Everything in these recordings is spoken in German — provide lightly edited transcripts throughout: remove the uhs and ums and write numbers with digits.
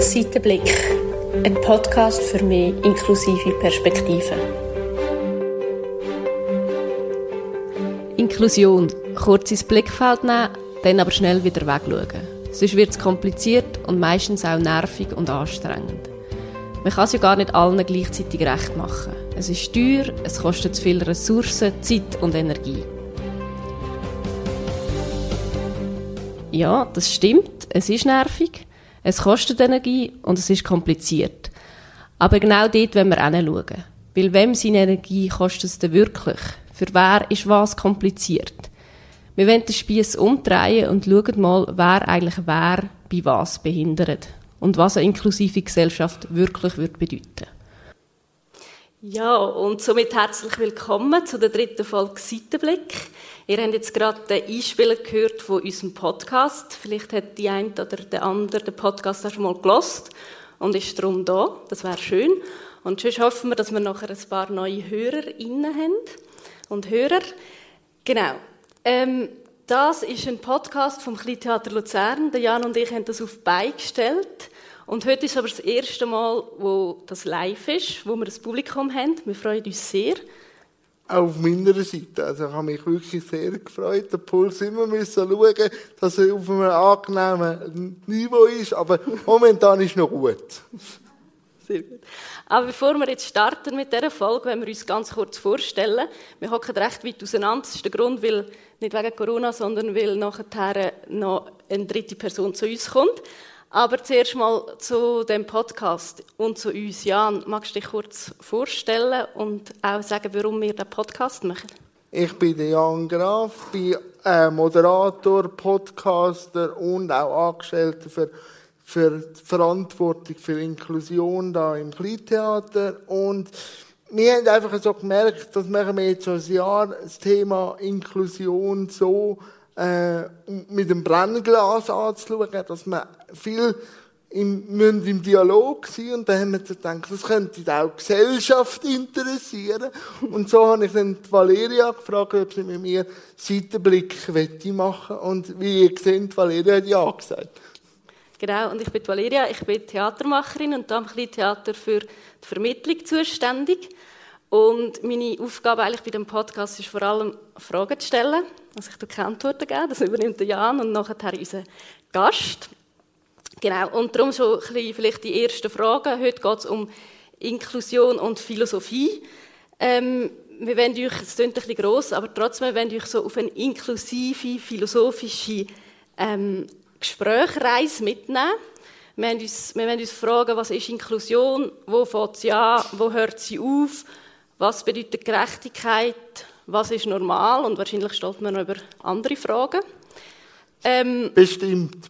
Seitenblick, ein Podcast für mehr inklusive Perspektiven. Inklusion. Kurz ins Blickfeld nehmen, dann aber schnell wieder wegschauen. Sonst wird es kompliziert und meistens auch nervig und anstrengend. Man kann es ja gar nicht allen gleichzeitig recht machen. Es ist teuer, es kostet zu viele Ressourcen, Zeit und Energie. Ja, das stimmt, es ist nervig, es kostet Energie und es ist kompliziert. Aber genau dort wollen wir hinschauen. Weil wem seine Energie kostet es denn wirklich? Für wer ist was kompliziert? Wir wollen den Spiess umdrehen und schauen mal, wer eigentlich wer bei was behindert. Und was eine inklusive Gesellschaft wirklich bedeuten. Ja, und somit herzlich willkommen zu der 3. Folge Seitenblick. Ihr habt jetzt gerade den Einspieler gehört von unserem Podcast. Vielleicht hat die eine oder der andere den Podcast auch schon mal gehört und ist darum da. Das wäre schön. Und sonst hoffen wir, dass wir nachher ein paar neue HörerInnen haben und Hörer. Genau. Das ist ein Podcast vom Kleintheater Luzern. Der Jan und ich haben das auf die Beine gestellt. Und heute ist aber das erste Mal, wo das live ist, wo wir das Publikum haben. Wir freuen uns sehr. Auf meiner Seite. Also ich habe mich wirklich sehr gefreut. Den Puls immer müssen schauen, dass er auf einem angenehmen Niveau ist. Aber momentan ist noch gut. Sehr gut. Aber bevor wir jetzt starten mit dieser Folge, wollen wir uns ganz kurz vorstellen. Wir hocken recht weit auseinander. Das ist der Grund, weil nicht wegen Corona, sondern weil nachher noch eine dritte Person zu uns kommt. Aber zuerst mal zu dem Podcast und zu uns. Jan, magst du dich kurz vorstellen und auch sagen, warum wir diesen Podcast machen? Ich bin der Jan Graf, bin Moderator, Podcaster und auch Angestellter für die Verantwortung für Inklusion da im Kleintheater. Und wir haben einfach so gemerkt, dass wir jetzt schon ein Jahr das Thema Inklusion so mit dem Brennglas anzuschauen, dass wir viel im Dialog sein. Und dann haben wir gedacht, das könnte auch die Gesellschaft interessieren. Und so habe ich dann die Valeria gefragt, ob sie mit mir Seitenblick machen möchte. Und wie ihr seht, Valeria hat ja gesagt. Genau, und ich bin Valeria, ich bin Theatermacherin und am Kleintheater für die Vermittlung zuständig. Und meine Aufgabe eigentlich bei dem Podcast ist vor allem, Fragen zu stellen. Also ich tue keine Antworten geben, das übernimmt der Jan und nachher unser Gast. Genau, und darum schon ein bisschen vielleicht die ersten Fragen. Heute geht es um Inklusion und Philosophie. Wir wollen euch, es klingt ein bisschen gross, aber trotzdem wollen wir euch so auf eine inklusive, philosophische Gesprächsreise mitnehmen. Wir wollen uns fragen, was ist Inklusion, wo fängt sie an, wo hört sie auf, was bedeutet Gerechtigkeit, was ist normal und wahrscheinlich stellt man noch über andere Fragen. Bestimmt.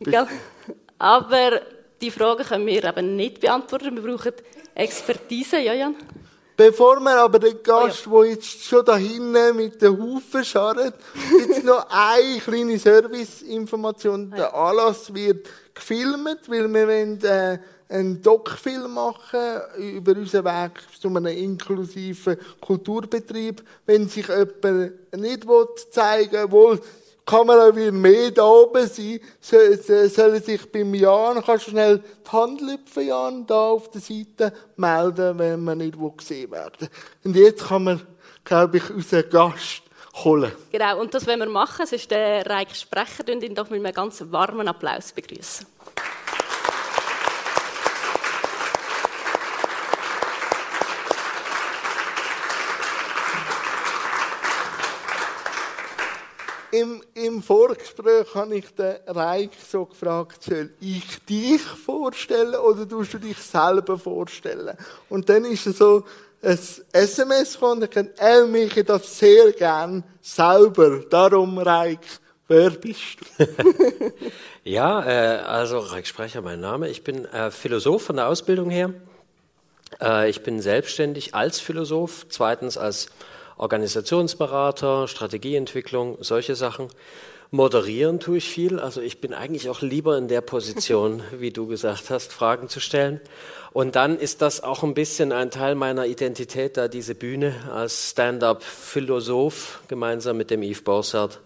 Aber die Fragen können wir eben nicht beantworten, wir brauchen Expertise, ja Jan? Bevor wir aber den Gast, der jetzt schon da hinten mit den Hufen scharrt, jetzt noch eine kleine Serviceinformation. Der Anlass wird gefilmt, weil wir wollen einen Doc-Film machen über unseren Weg zu einem inklusiven Kulturbetrieb. Wenn sich jemand nicht zeigen will, die Kamera will mehr da oben sein, sollen sich beim Jan, kannst du schnell die Hand lüpfen, Jan, da auf der Seite, melden, wenn man nicht gesehen werden. Und jetzt kann man, glaube ich, unseren Gast holen. Genau, und das wollen wir machen. Es ist der Reich Sprecher, und ihn doch mit einem ganz warmen Applaus begrüßen. Im Vorgespräch habe ich den Reich so gefragt, soll ich dich vorstellen oder tust du dich selber vorstellen? Und dann ist so ein SMS gekommen, ich mache das sehr gern selber. Darum, Reich, wer bist du? Ja, also Reich Sprecher, mein Name. Ich bin Philosoph von der Ausbildung her. Ich bin selbstständig als Philosoph, zweitens als Organisationsberater, Strategieentwicklung, solche Sachen. Moderieren tue ich viel, also ich bin eigentlich auch lieber in der Position, wie du gesagt hast, Fragen zu stellen. Und dann ist das auch ein bisschen ein Teil meiner Identität, da diese Bühne als Stand-up-Philosoph gemeinsam mit dem Yves Bossart.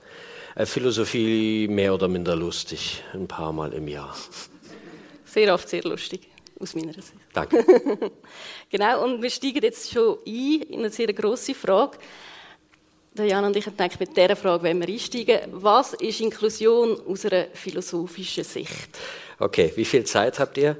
Philosophie mehr oder minder lustig, ein paar Mal im Jahr. Sehr oft sehr lustig. aus meiner Sicht. Danke. Genau, und wir steigen jetzt schon ein in eine sehr grosse Frage. Der Jan und ich haben gedacht, mit dieser Frage wollen wir einsteigen. Was ist Inklusion aus einer philosophischen Sicht? Okay, wie viel Zeit habt ihr?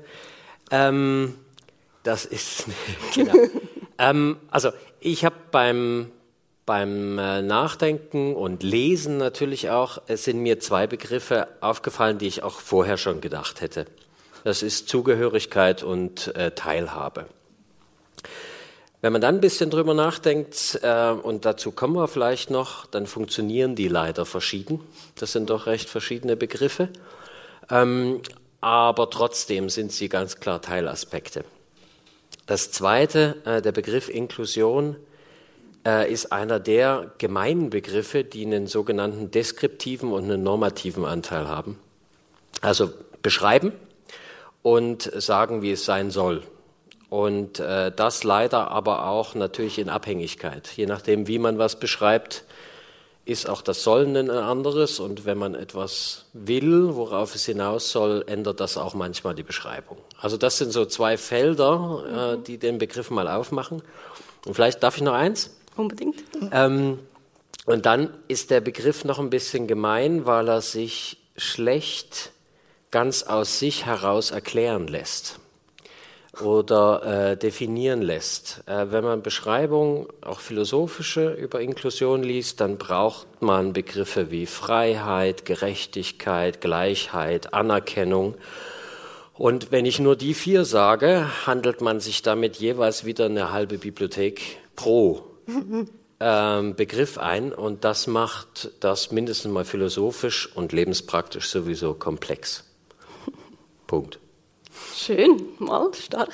Das ist, genau. Also ich habe beim Nachdenken und Lesen natürlich auch, es sind mir zwei Begriffe aufgefallen, die ich auch vorher schon gedacht hätte. Das ist Zugehörigkeit und Teilhabe. Wenn man dann ein bisschen drüber nachdenkt, und dazu kommen wir vielleicht noch, dann funktionieren die leider verschieden. Das sind doch recht verschiedene Begriffe. Aber trotzdem sind sie ganz klar Teilaspekte. Das zweite, der Begriff Inklusion, ist einer der gemeinen Begriffe, die einen sogenannten deskriptiven und einen normativen Anteil haben. Also beschreiben und sagen, wie es sein soll. Und das leider aber auch natürlich in Abhängigkeit. Je nachdem, wie man was beschreibt, ist auch das Sollen ein anderes. Und wenn man etwas will, worauf es hinaus soll, ändert das auch manchmal die Beschreibung. Also das sind so zwei Felder, die den Begriff mal aufmachen. Und vielleicht darf ich noch eins? Unbedingt. Und dann ist der Begriff noch ein bisschen gemein, weil er sich schlecht ganz aus sich heraus erklären lässt oder definieren lässt. Wenn man Beschreibungen, auch philosophische, über Inklusion liest, dann braucht man Begriffe wie Freiheit, Gerechtigkeit, Gleichheit, Anerkennung. Und wenn ich nur die 4 sage, handelt man sich damit jeweils wieder eine halbe Bibliothek pro Begriff ein. Und das macht das mindestens mal philosophisch und lebenspraktisch sowieso komplex. Punkt. Schön, mal stark.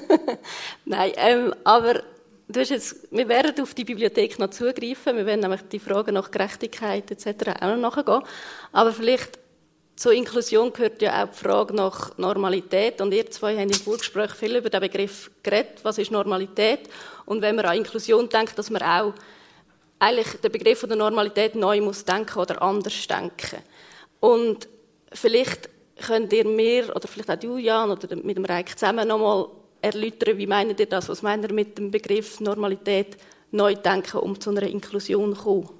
Nein, aber du hast jetzt, wir werden auf die Bibliothek noch zugreifen. Wir werden nämlich die Fragen nach Gerechtigkeit etc. auch noch nachgehen. Aber vielleicht zur Inklusion gehört ja auch die Frage nach Normalität. Und ihr zwei haben im Vorgespräch viel über den Begriff geredet. Was ist Normalität? Und wenn man an Inklusion denkt, dass man auch eigentlich den Begriff der Normalität neu muss denken oder anders denken. Und vielleicht könnt ihr mir, oder vielleicht auch du, Jan, oder mit dem Reik zusammen nochmal erläutern, wie meint ihr das? Was meint ihr mit dem Begriff Normalität neu denken, um zu einer Inklusion zu kommen?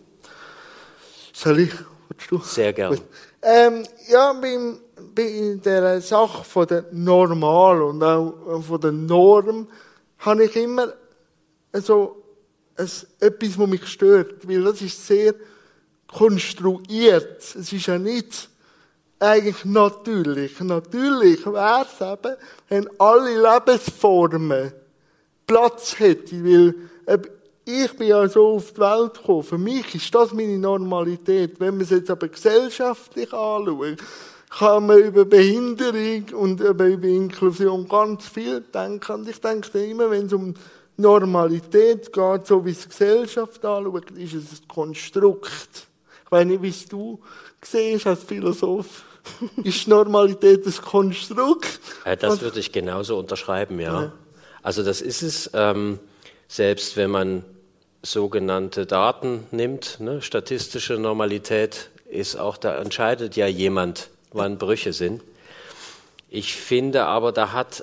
Soll ich? Willst du? Sehr gerne. Ja, bei der Sache von der Normal und auch von der Norm habe ich immer so etwas, was mich stört, weil das ist sehr konstruiert. Es ist ja nicht eigentlich natürlich. Natürlich wäre es eben, wenn alle Lebensformen Platz hätten, weil ich bin ja so auf die Welt gekommen. Für mich ist das meine Normalität. Wenn man es jetzt aber gesellschaftlich anschaut, kann man über Behinderung und über Inklusion ganz viel denken. Und ich denke immer, wenn es um Normalität geht, so wie es die Gesellschaft anschaut, ist es ein Konstrukt. Ich weiß nicht, wie es du siehst als Philosoph. Ist Normalität ein Konstrukt? Das würde ich genauso unterschreiben, ja. Also das ist es, selbst wenn man sogenannte Daten nimmt, ne, statistische Normalität ist auch, da entscheidet ja jemand, wann Brüche sind. Ich finde aber, da hat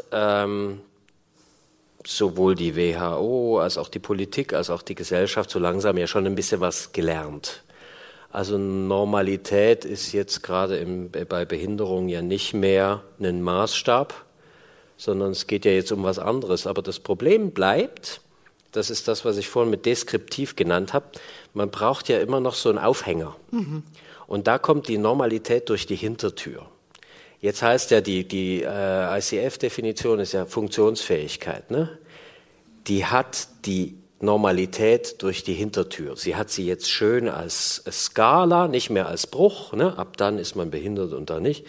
sowohl die WHO als auch die Politik, als auch die Gesellschaft so langsam ja schon ein bisschen was gelernt. Also Normalität ist jetzt gerade bei Behinderung ja nicht mehr ein Maßstab, sondern es geht ja jetzt um was anderes. Aber das Problem bleibt, das ist das, was ich vorhin mit deskriptiv genannt habe, man braucht ja immer noch so einen Aufhänger. Mhm. Und da kommt die Normalität durch die Hintertür. Jetzt heißt ja, die ICF-Definition ist ja Funktionsfähigkeit, ne? Die hat die Normalität durch die Hintertür. Sie hat sie jetzt schön als Skala, nicht mehr als Bruch, ne? Ab dann ist man behindert und dann nicht.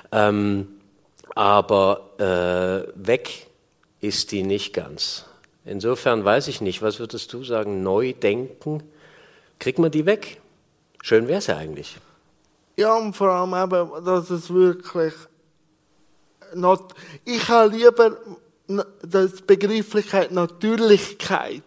Aber weg ist die nicht ganz. Insofern weiß ich nicht, was würdest du sagen, neu denken? Kriegt man die weg? Schön wäre es ja eigentlich. Ja, und vor allem eben, dass es wirklich ich habe lieber die Begrifflichkeit Natürlichkeit.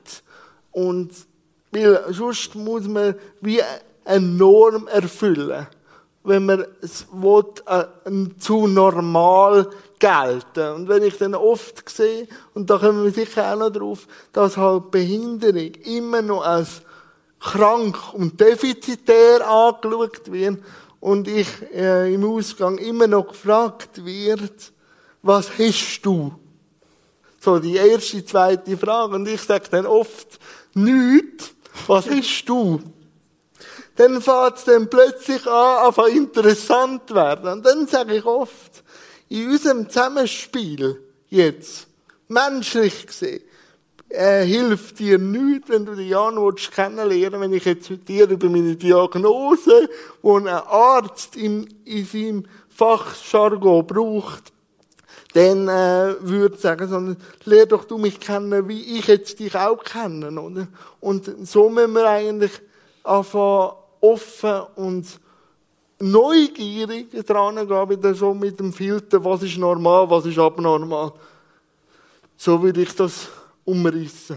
Und weil sonst muss man wie eine Norm erfüllen. wenn man es will, zu normal gelten. Und wenn ich dann oft sehe, und da kommen wir sicher auch noch drauf, dass halt Behinderung immer noch als krank und defizitär angeschaut wird und ich im Ausgang immer noch gefragt wird, was hast du? So die erste, zweite Frage. Und ich sage dann oft, nichts, was hast du? Dann fängt es dann plötzlich an interessant zu werden. Und dann sage ich oft, in unserem Zusammenspiel jetzt, menschlich gesehen, hilft dir nichts, wenn du den Jan kennenlernen willst, wenn ich jetzt mit dir über meine Diagnose, die ein Arzt in seinem Fachjargon braucht, dann würde ich sagen, sondern lerne doch du mich kennen, wie ich jetzt dich auch kenne. Oder? Und so müssen wir eigentlich anfangen, offen und neugierig dran gehen, wieder so mit dem Filter, was ist normal, was ist abnormal. So würde ich das umrissen.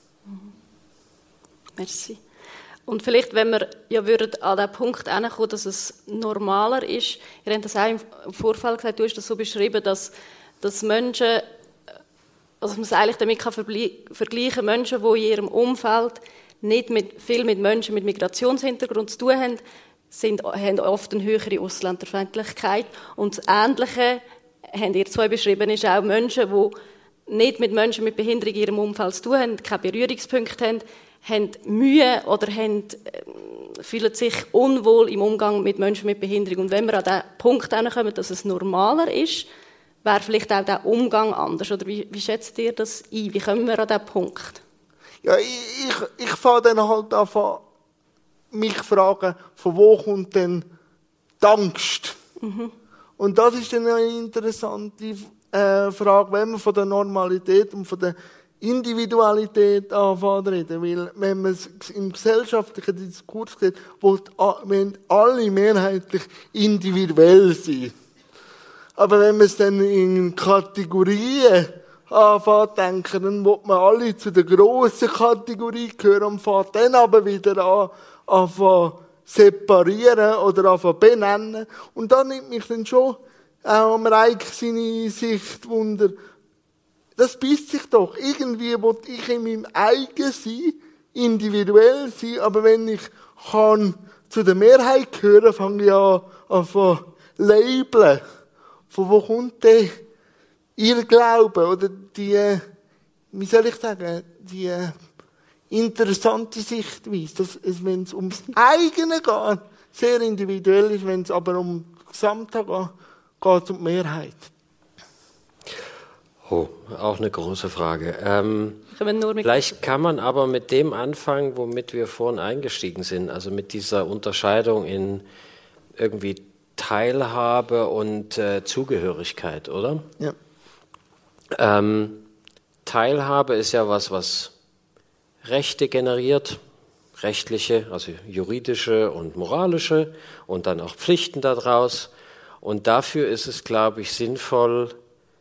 Merci. Und vielleicht, wenn wir ja würden an den Punkt hinkommen, dass es normaler ist, ihr habt das auch im Vorfall gesagt, du hast das so beschrieben, dass Menschen, also man es eigentlich damit vergleichen kann, Menschen, die in ihrem Umfeld nicht viel mit Menschen mit Migrationshintergrund zu tun haben, haben oft eine höhere Ausländerfeindlichkeit. Und das Ähnliche, habt ihr zwei beschrieben, ist auch Menschen, die nicht mit Menschen mit Behinderung in ihrem Umfeld zu tun haben, keine Berührungspunkte haben Mühe oder fühlen sich unwohl im Umgang mit Menschen mit Behinderung. Und wenn wir an den Punkt kommen, dass es normaler ist, wäre vielleicht auch der Umgang anders. Oder wie schätzt ihr das ein? Wie kommen wir an diesen Punkt? Ja, ich fange dann halt an, mich fragen, von wo kommt denn die Angst? Mhm. Und das ist dann eine interessante Frage, wenn wir von der Normalität und von der Individualität anfangen reden. Weil, wenn man es im gesellschaftlichen Diskurs sieht, wollen alle mehrheitlich individuell sein. Aber wenn man es dann in Kategorien anfangen zu denken, dann will man alle zu der grossen Kategorie gehören und fängt dann aber wieder an separieren oder an benennen. Und da nimmt mich dann schon auch am Reich seine Sicht Wunder. Das beißt sich doch. Irgendwie will ich in meinem eigenen Sein individuell sein, aber wenn ich kann zu der Mehrheit gehören, fange ich an zu labeln. Von wo kommt denn ihr Glaube oder die, wie soll ich sagen, die interessante Sichtweise, dass es, wenn es ums eigene geht, sehr individuell ist, wenn es aber um Gesamtheit geht es um die Mehrheit. Oh, auch eine große Frage. Vielleicht kann man aber mit dem anfangen, womit wir vorhin eingestiegen sind, also mit dieser Unterscheidung in irgendwie Teilhabe und Zugehörigkeit, oder? Ja. Teilhabe ist ja was Rechte generiert, rechtliche, also juridische und moralische und dann auch Pflichten daraus. Und dafür ist es, glaube ich, sinnvoll,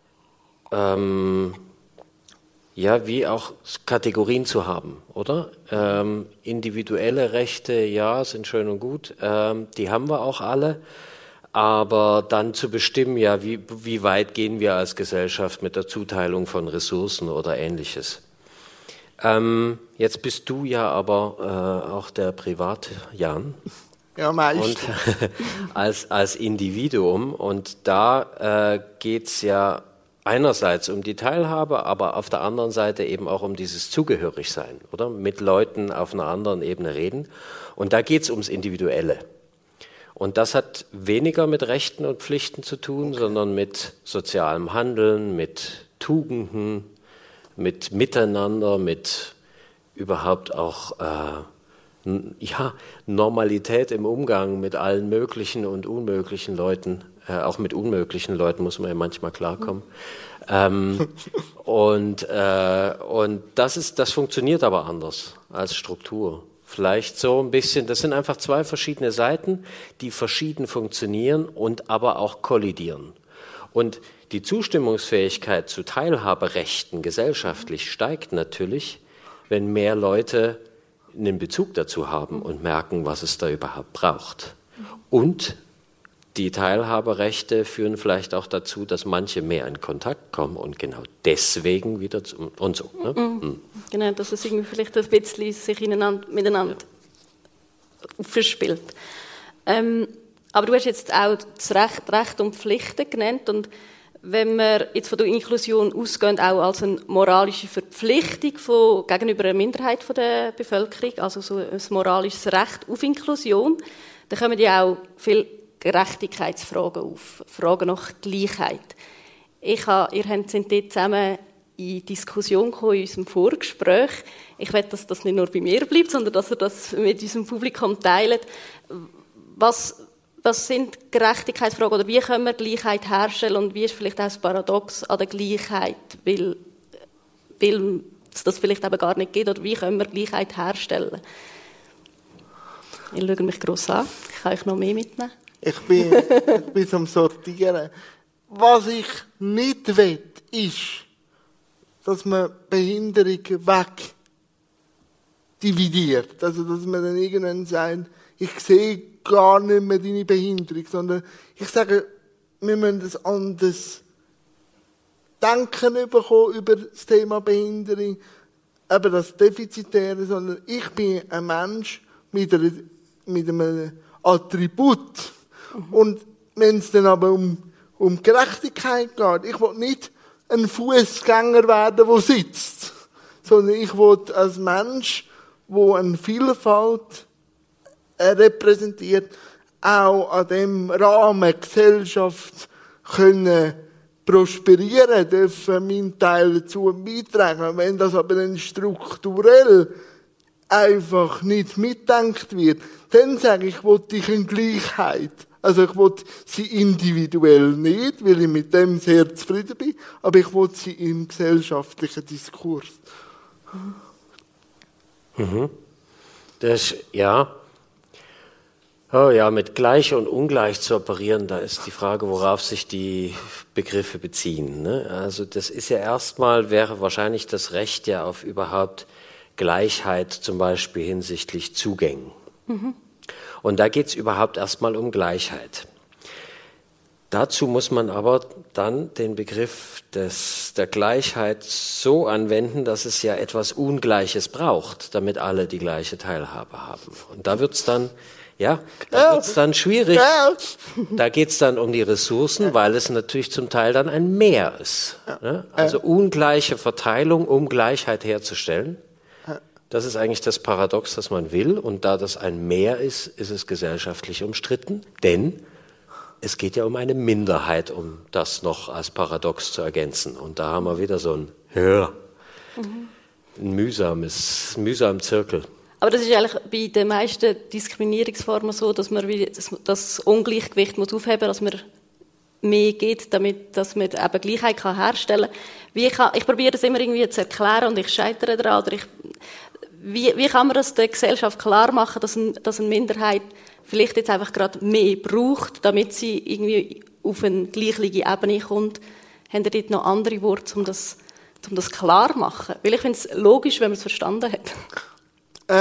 wie auch Kategorien zu haben, oder? Individuelle Rechte, ja, sind schön und gut, die haben wir auch alle. Aber dann zu bestimmen, ja, wie weit gehen wir als Gesellschaft mit der Zuteilung von Ressourcen oder Ähnliches. Jetzt bist du ja aber auch der Privat-Jan. Ja, meistens. Und als Individuum. Und da geht's ja einerseits um die Teilhabe, aber auf der anderen Seite eben auch um dieses Zugehörigsein, oder? Mit Leuten auf einer anderen Ebene reden. Und da geht's ums Individuelle. Und das hat weniger mit Rechten und Pflichten zu tun, sondern mit sozialem Handeln, mit Tugenden, mit Miteinander, mit überhaupt auch Normalität im Umgang mit allen möglichen und unmöglichen Leuten. Auch mit unmöglichen Leuten muss man ja manchmal klarkommen. Und das funktioniert aber anders als Struktur. Vielleicht so ein bisschen, das sind einfach zwei verschiedene Seiten, die verschieden funktionieren und aber auch kollidieren. Und die Zustimmungsfähigkeit zu Teilhaberechten gesellschaftlich steigt natürlich, wenn mehr Leute einen Bezug dazu haben und merken, was es da überhaupt braucht. Und die Teilhaberechte führen vielleicht auch dazu, dass manche mehr in Kontakt kommen und genau deswegen wieder und so. Ne? Genau, dass es irgendwie vielleicht ein bisschen sich miteinander verspielt. Aber du hast jetzt auch das Recht und Pflichten genannt und wenn wir jetzt von der Inklusion ausgehen, auch als eine moralische Verpflichtung gegenüber einer Minderheit der Bevölkerung, also so ein moralisches Recht auf Inklusion, dann kommen ja auch viele Gerechtigkeitsfragen auf, Fragen nach Gleichheit. Ihr sind dort zusammen in Diskussion gekommen in unserem Vorgespräch. Ich will, dass das nicht nur bei mir bleibt, sondern dass ihr das mit unserem Publikum teilt. Was sind Gerechtigkeitsfragen oder wie können wir Gleichheit herstellen und wie ist vielleicht auch das Paradox an der Gleichheit, weil es das vielleicht eben gar nicht gibt oder wie können wir Gleichheit herstellen? Ihr schaut mich gross an, ich kann euch noch mehr mitnehmen. Ich bin am Sortieren. Was ich nicht will, ist, dass man Behinderung wegdividiert. Also, dass man dann irgendwann sagt, ich sehe gar nicht mehr deine Behinderung, sondern ich sage, wir müssen ein anderes Denken bekommen über das Thema Behinderung, eben das Defizitäre, sondern ich bin ein Mensch mit einem Attribut. Und wenn es dann aber um Gerechtigkeit geht, ich will nicht ein Fußgänger werden, der sitzt, sondern ich will als Mensch, der eine Vielfalt repräsentiert, auch an dem Rahmen Gesellschaft können prosperieren, dürfen meinen Teil dazu beitragen. Wenn das aber dann strukturell einfach nicht mitdenkt wird, dann sage ich, will ich eine Gleichheit. Also ich will sie individuell nicht, weil ich mit dem sehr zufrieden bin, aber ich will sie im gesellschaftlichen Diskurs. Das, ja. Oh ja, mit gleich und ungleich zu operieren, da ist die Frage, worauf sich die Begriffe beziehen. Ne? Also das ist ja erstmal, wäre wahrscheinlich das Recht ja auf überhaupt Gleichheit, zum Beispiel hinsichtlich Zugängen. Und da geht es überhaupt erstmal um Gleichheit. Dazu muss man aber dann den Begriff der Gleichheit so anwenden, dass es ja etwas Ungleiches braucht, damit alle die gleiche Teilhabe haben. Und da wird's dann schwierig. Da geht's dann um die Ressourcen, weil es natürlich zum Teil dann ein Mehr ist. Ne? Also ungleiche Verteilung, um Gleichheit herzustellen. Das ist eigentlich das Paradox, das man will. Und da das ein Mehr ist, ist es gesellschaftlich umstritten. Denn es geht ja um eine Minderheit, um das noch als Paradox zu ergänzen. Und da haben wir wieder so ein mühsamen Zirkel. Aber das ist eigentlich bei den meisten Diskriminierungsformen so, dass man das Ungleichgewicht aufheben muss, dass man mehr geht, dass man eben Gleichheit herstellen kann. Ich probiere das immer irgendwie zu erklären und ich scheitere daran. Oder wie kann man das der Gesellschaft klar machen, dass eine Minderheit vielleicht jetzt einfach gerade mehr braucht, damit sie irgendwie auf eine gleiche Ebene kommt? Haben ihr dort noch andere Worte, um das klar zu machen? Weil ich finde es logisch, wenn man es verstanden hat. Da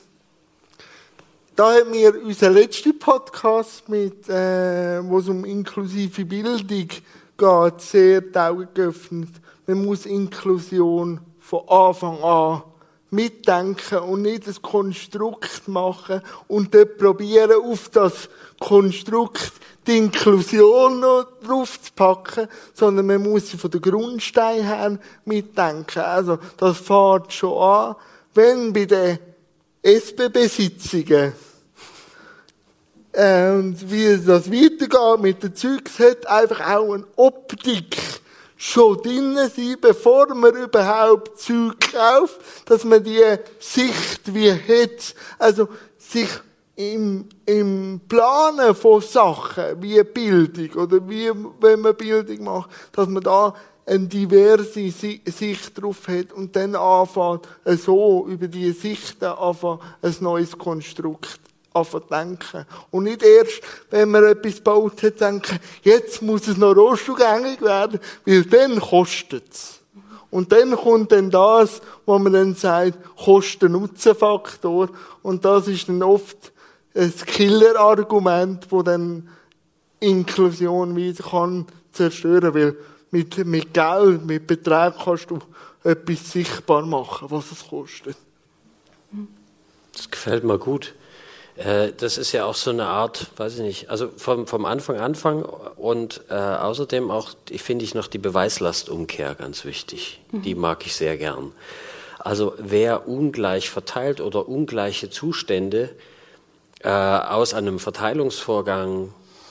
haben wir unseren letzten Podcast, wo es um inklusive Bildung geht, sehr die Augen geöffnet. Man muss Inklusion von Anfang an mitdenken und nicht ein Konstrukt machen und dort probieren, auf das Konstrukt die Inklusion noch drauf zu packen, sondern man muss sie von den Grundsteinen her mitdenken. Also, das fängt schon an, wenn bei den SBB-Sitzungen und wie das weitergeht mit den Zeugs, hat einfach auch eine Optik schon drin sein, bevor man überhaupt Zeug kauft, dass man die Sicht wie hat, also sich im Planen von Sachen wie Bildung oder wie wenn man Bildung macht, dass man da eine diverse Sicht drauf hat und dann anfängt, so über diese Sichten anfangen, ein neues Konstrukt zu denken. Und nicht erst, wenn man etwas gebaut hat, denken, jetzt muss es noch rohstugängig werden, weil dann kostet es. Und dann kommt dann das, wo man dann sagt, Kosten-Nutzen-Faktor. Und das ist dann oft ein Killer-Argument, wo dann Inklusion wieder kann zerstören, weil mit Geld, mit Beträgen kannst du etwas sichtbar machen, was es kostet. Das gefällt mir gut. Das ist ja auch so eine Art, weiß ich nicht, also vom Anfang und außerdem auch, finde ich noch die Beweislastumkehr ganz wichtig. Die mag ich sehr gern. Also wer ungleich verteilt oder ungleiche Zustände aus einem Verteilungsvorgang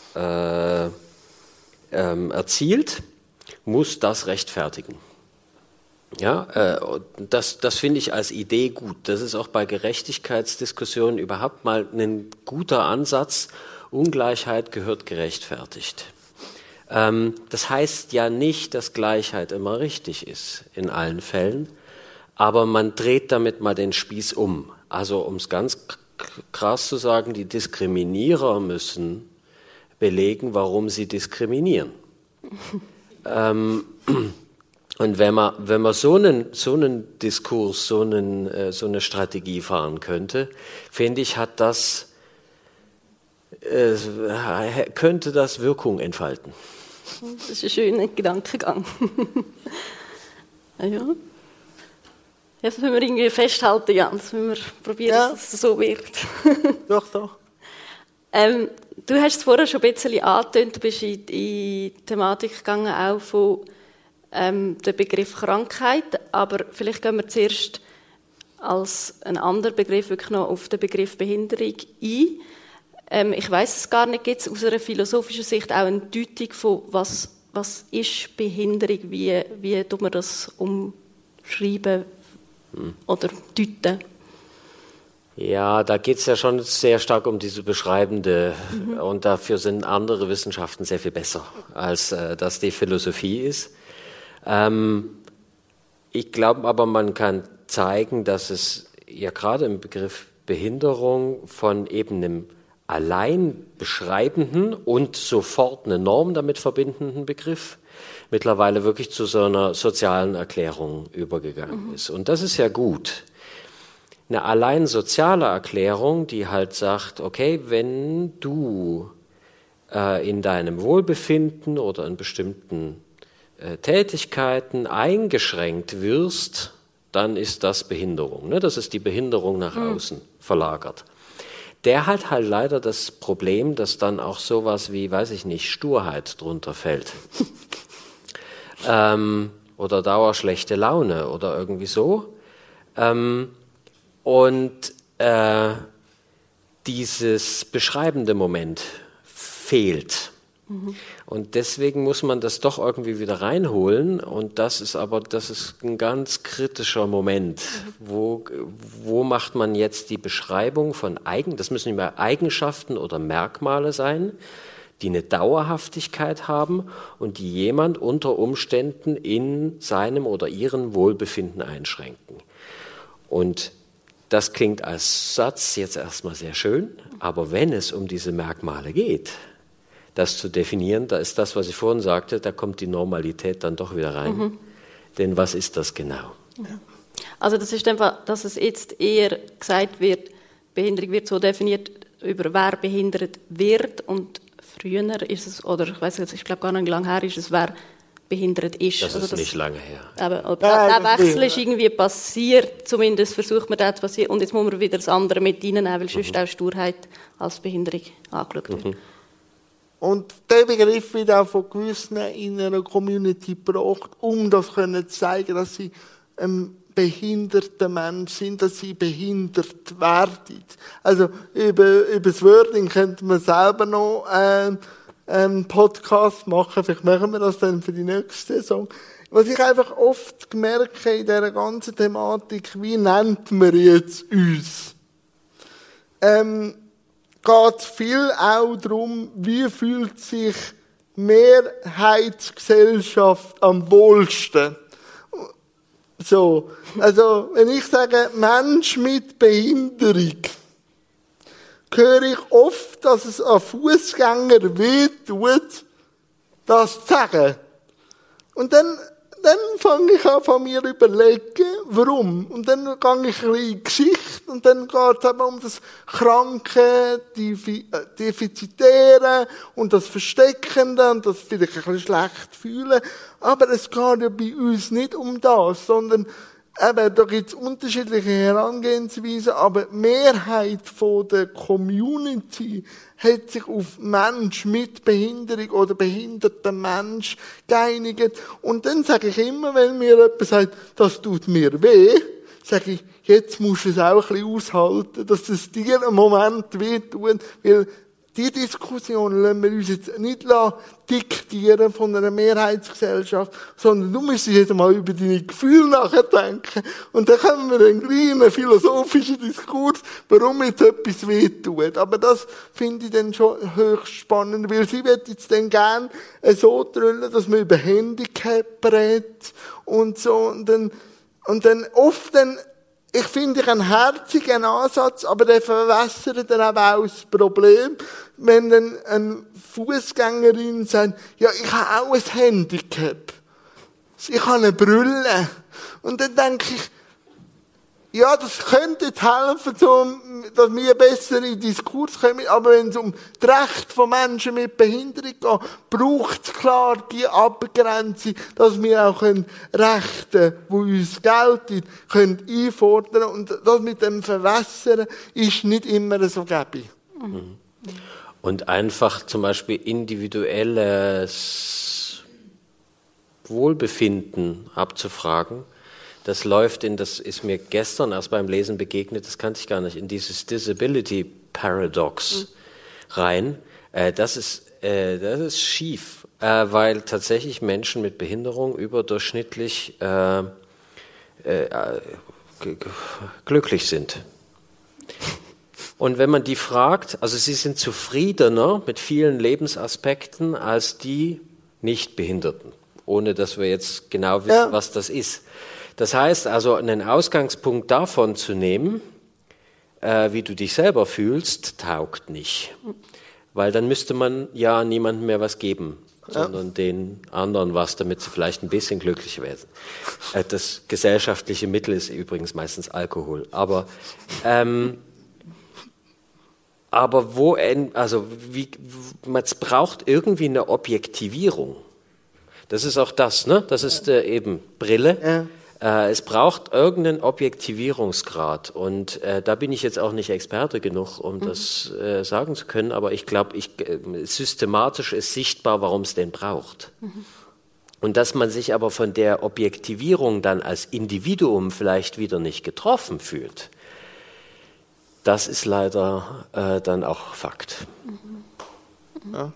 erzielt, muss das rechtfertigen. Ja, das finde ich als Idee gut. Das ist auch bei Gerechtigkeitsdiskussionen überhaupt mal ein guter Ansatz. Ungleichheit gehört gerechtfertigt. Das heißt ja nicht, dass Gleichheit immer richtig ist in allen Fällen, aber man dreht damit mal den Spieß um. Also um es ganz krass zu sagen, die Diskriminierer müssen belegen, warum sie diskriminieren. Und wenn man so einen Diskurs, so eine Strategie fahren könnte, finde ich, könnte das Wirkung entfalten. Das ist ein schöner Gedankengang. Ja. Das müssen wir irgendwie festhalten, Jan. Das müssen wir probieren, dass es so wird. Doch. Du hast es vorher schon ein bisschen angetönt, du bist in die Thematik gegangen, auch von der Begriff Krankheit, aber vielleicht gehen wir zuerst als einen anderen Begriff wirklich noch auf den Begriff Behinderung ein. Ich weiss es gar nicht, gibt es aus einer philosophischen Sicht auch eine Deutung von, was ist Behinderung, wie tut man das umschreiben oder deuten? Ja, da geht es ja schon sehr stark um diese beschreibende und dafür sind andere Wissenschaften sehr viel besser, als das die Philosophie ist. Ich glaube aber, man kann zeigen, dass es ja gerade im Begriff Behinderung von eben einem allein beschreibenden und sofort eine Norm damit verbindenden Begriff mittlerweile wirklich zu so einer sozialen Erklärung übergegangen ist. Und das ist ja gut. Eine allein soziale Erklärung, die halt sagt, okay, wenn du in deinem Wohlbefinden oder in bestimmten Tätigkeiten eingeschränkt wirst, dann ist das Behinderung. Ne? Das ist die Behinderung nach außen verlagert. Der hat halt leider das Problem, dass dann auch sowas wie, weiß ich nicht, Sturheit drunter fällt. Oder dauerschlechte Laune oder irgendwie so. Dieses beschreibende Moment fehlt. Und deswegen muss man das doch irgendwie wieder reinholen. Und das ist ein ganz kritischer Moment. Wo macht man jetzt die Beschreibung von das müssen nicht mehr Eigenschaften oder Merkmale sein, die eine Dauerhaftigkeit haben und die jemand unter Umständen in seinem oder ihrem Wohlbefinden einschränken. Und das klingt als Satz jetzt erstmal sehr schön, aber wenn es um diese Merkmale geht, das zu definieren, da ist das, was ich vorhin sagte, da kommt die Normalität dann doch wieder rein. Denn was ist das genau? Also das ist einfach, dass es jetzt eher gesagt wird, Behinderung wird so definiert, über wer behindert wird und früher ist es, oder ich weiß jetzt, ich glaube gar nicht, wie lange her ist es, wer behindert ist. Das ist nicht lange her. Aber der Wechsel ist irgendwie passiert, zumindest versucht man das zu passieren, und jetzt muss man wieder das andere mit reinnehmen, weil sonst auch Sturheit als Behinderung angeschaut wird. Und der Begriff wird auch von gewissen in einer Community gebraucht, um das zu zeigen, dass sie behinderte Menschen sind, dass sie behindert werden. Also über das Wording könnte man selber noch einen Podcast machen. Vielleicht machen wir das dann für die nächste Saison. Was ich einfach oft gemerkt habe in dieser ganzen Thematik, wie nennt man jetzt uns? Geht viel auch darum, wie fühlt sich Mehrheitsgesellschaft am wohlsten. So, also wenn ich sage Mensch mit Behinderung, höre ich oft, dass es an Fußgänger wehtut, das zu sagen. Und dann fange ich an, von mir zu überlegen, warum. Und dann gehe ich ein bisschen in die Geschichte Und dann geht es eben um das Kranke, Defizitäre und das Versteckende und das vielleicht ein bisschen schlecht fühlen. Aber es geht ja bei uns nicht um das, sondern eben, da gibt es unterschiedliche Herangehensweisen, aber die Mehrheit von der Community hat sich auf Mensch mit Behinderung oder behinderten Mensch geeinigt. Und dann sage ich immer, wenn mir jemand sagt, das tut mir weh, sage ich, jetzt musst du es auch ein bisschen aushalten, dass es dir einen Moment wehtut, weil die Diskussion lassen wir uns jetzt nicht diktieren von einer Mehrheitsgesellschaft, sondern du musst jetzt mal über deine Gefühle nachdenken. Und dann haben wir einen kleinen philosophischen Diskurs, warum jetzt etwas wehtut. Aber das finde ich dann schon höchst spannend, weil sie wird jetzt dann gerne so drüllen, dass man über Handicap redet und so. Und dann oft dann, ich finde einen herzigen Ansatz, aber der verwässert dann auch das Problem, wenn dann eine Fußgängerin sagt, ja, ich habe auch ein Handicap. Ich habe eine Brille. Und dann denke ich, ja, das könnte jetzt helfen, dass wir besser in den Diskurs kommen, aber wenn es um das Recht von Menschen mit Behinderung geht, braucht es klar die Abgrenzung, dass wir auch Rechte, die uns gelten, einfordern können. Und das mit dem Verwässern ist nicht immer so gäbig. Und einfach zum Beispiel individuelles Wohlbefinden abzufragen, das ist mir gestern erst beim Lesen begegnet, das kannte ich gar nicht, in dieses Disability Paradox rein. Das ist schief, weil tatsächlich Menschen mit Behinderung überdurchschnittlich glücklich sind. Und wenn man die fragt, also sie sind zufriedener mit vielen Lebensaspekten als die Nichtbehinderten, ohne dass wir jetzt genau wissen, was das ist. Das heißt also, einen Ausgangspunkt davon zu nehmen, wie du dich selber fühlst, taugt nicht. Weil dann müsste man ja niemandem mehr was geben, sondern den anderen was, damit sie vielleicht ein bisschen glücklicher werden. Das gesellschaftliche Mittel ist übrigens meistens Alkohol. Aber es braucht irgendwie eine Objektivierung. Das ist auch das, ne? Das ist eben Brille. Ja. Es braucht irgendeinen Objektivierungsgrad und da bin ich jetzt auch nicht Experte genug, um das sagen zu können, aber ich glaube, systematisch ist sichtbar, warum es den braucht. Und dass man sich aber von der Objektivierung dann als Individuum vielleicht wieder nicht getroffen fühlt, das ist leider dann auch Fakt. Ja.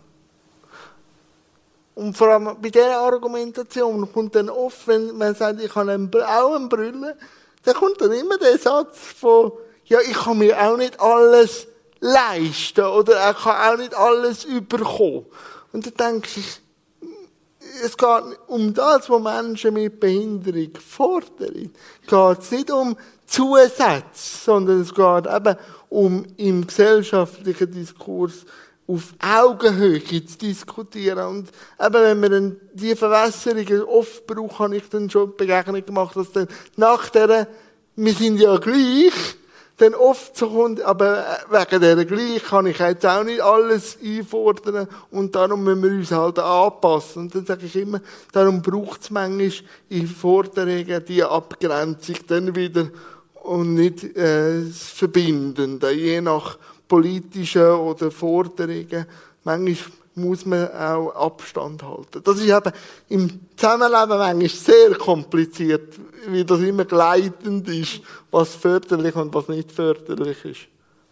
Und vor allem bei dieser Argumentation kommt dann oft, wenn man sagt, ich habe auch eine Brille, dann kommt dann immer der Satz von, ja, ich kann mir auch nicht alles leisten oder ich kann auch nicht alles überkommen. Und dann denke ich, es geht um das, was Menschen mit Behinderung fordern. Es geht nicht um Zusätze, sondern es geht eben um im gesellschaftlichen Diskurs auf Augenhöhe zu diskutieren. Und eben, wenn man dann die Verwässerungen oft braucht, habe ich dann schon die Begegnung gemacht, dass dann nach der, wir sind ja gleich, dann oft so kommt, aber wegen dieser gleich kann ich jetzt auch nicht alles einfordern und darum müssen wir uns halt anpassen. Und dann sage ich immer, darum braucht es manchmal in Forderungen die Abgrenzung dann wieder und nicht das Verbindende, je nach politischen oder Forderungen. Manchmal muss man auch Abstand halten. Das ist eben im Zusammenleben manchmal sehr kompliziert, weil das immer gleitend ist, was förderlich und was nicht förderlich ist.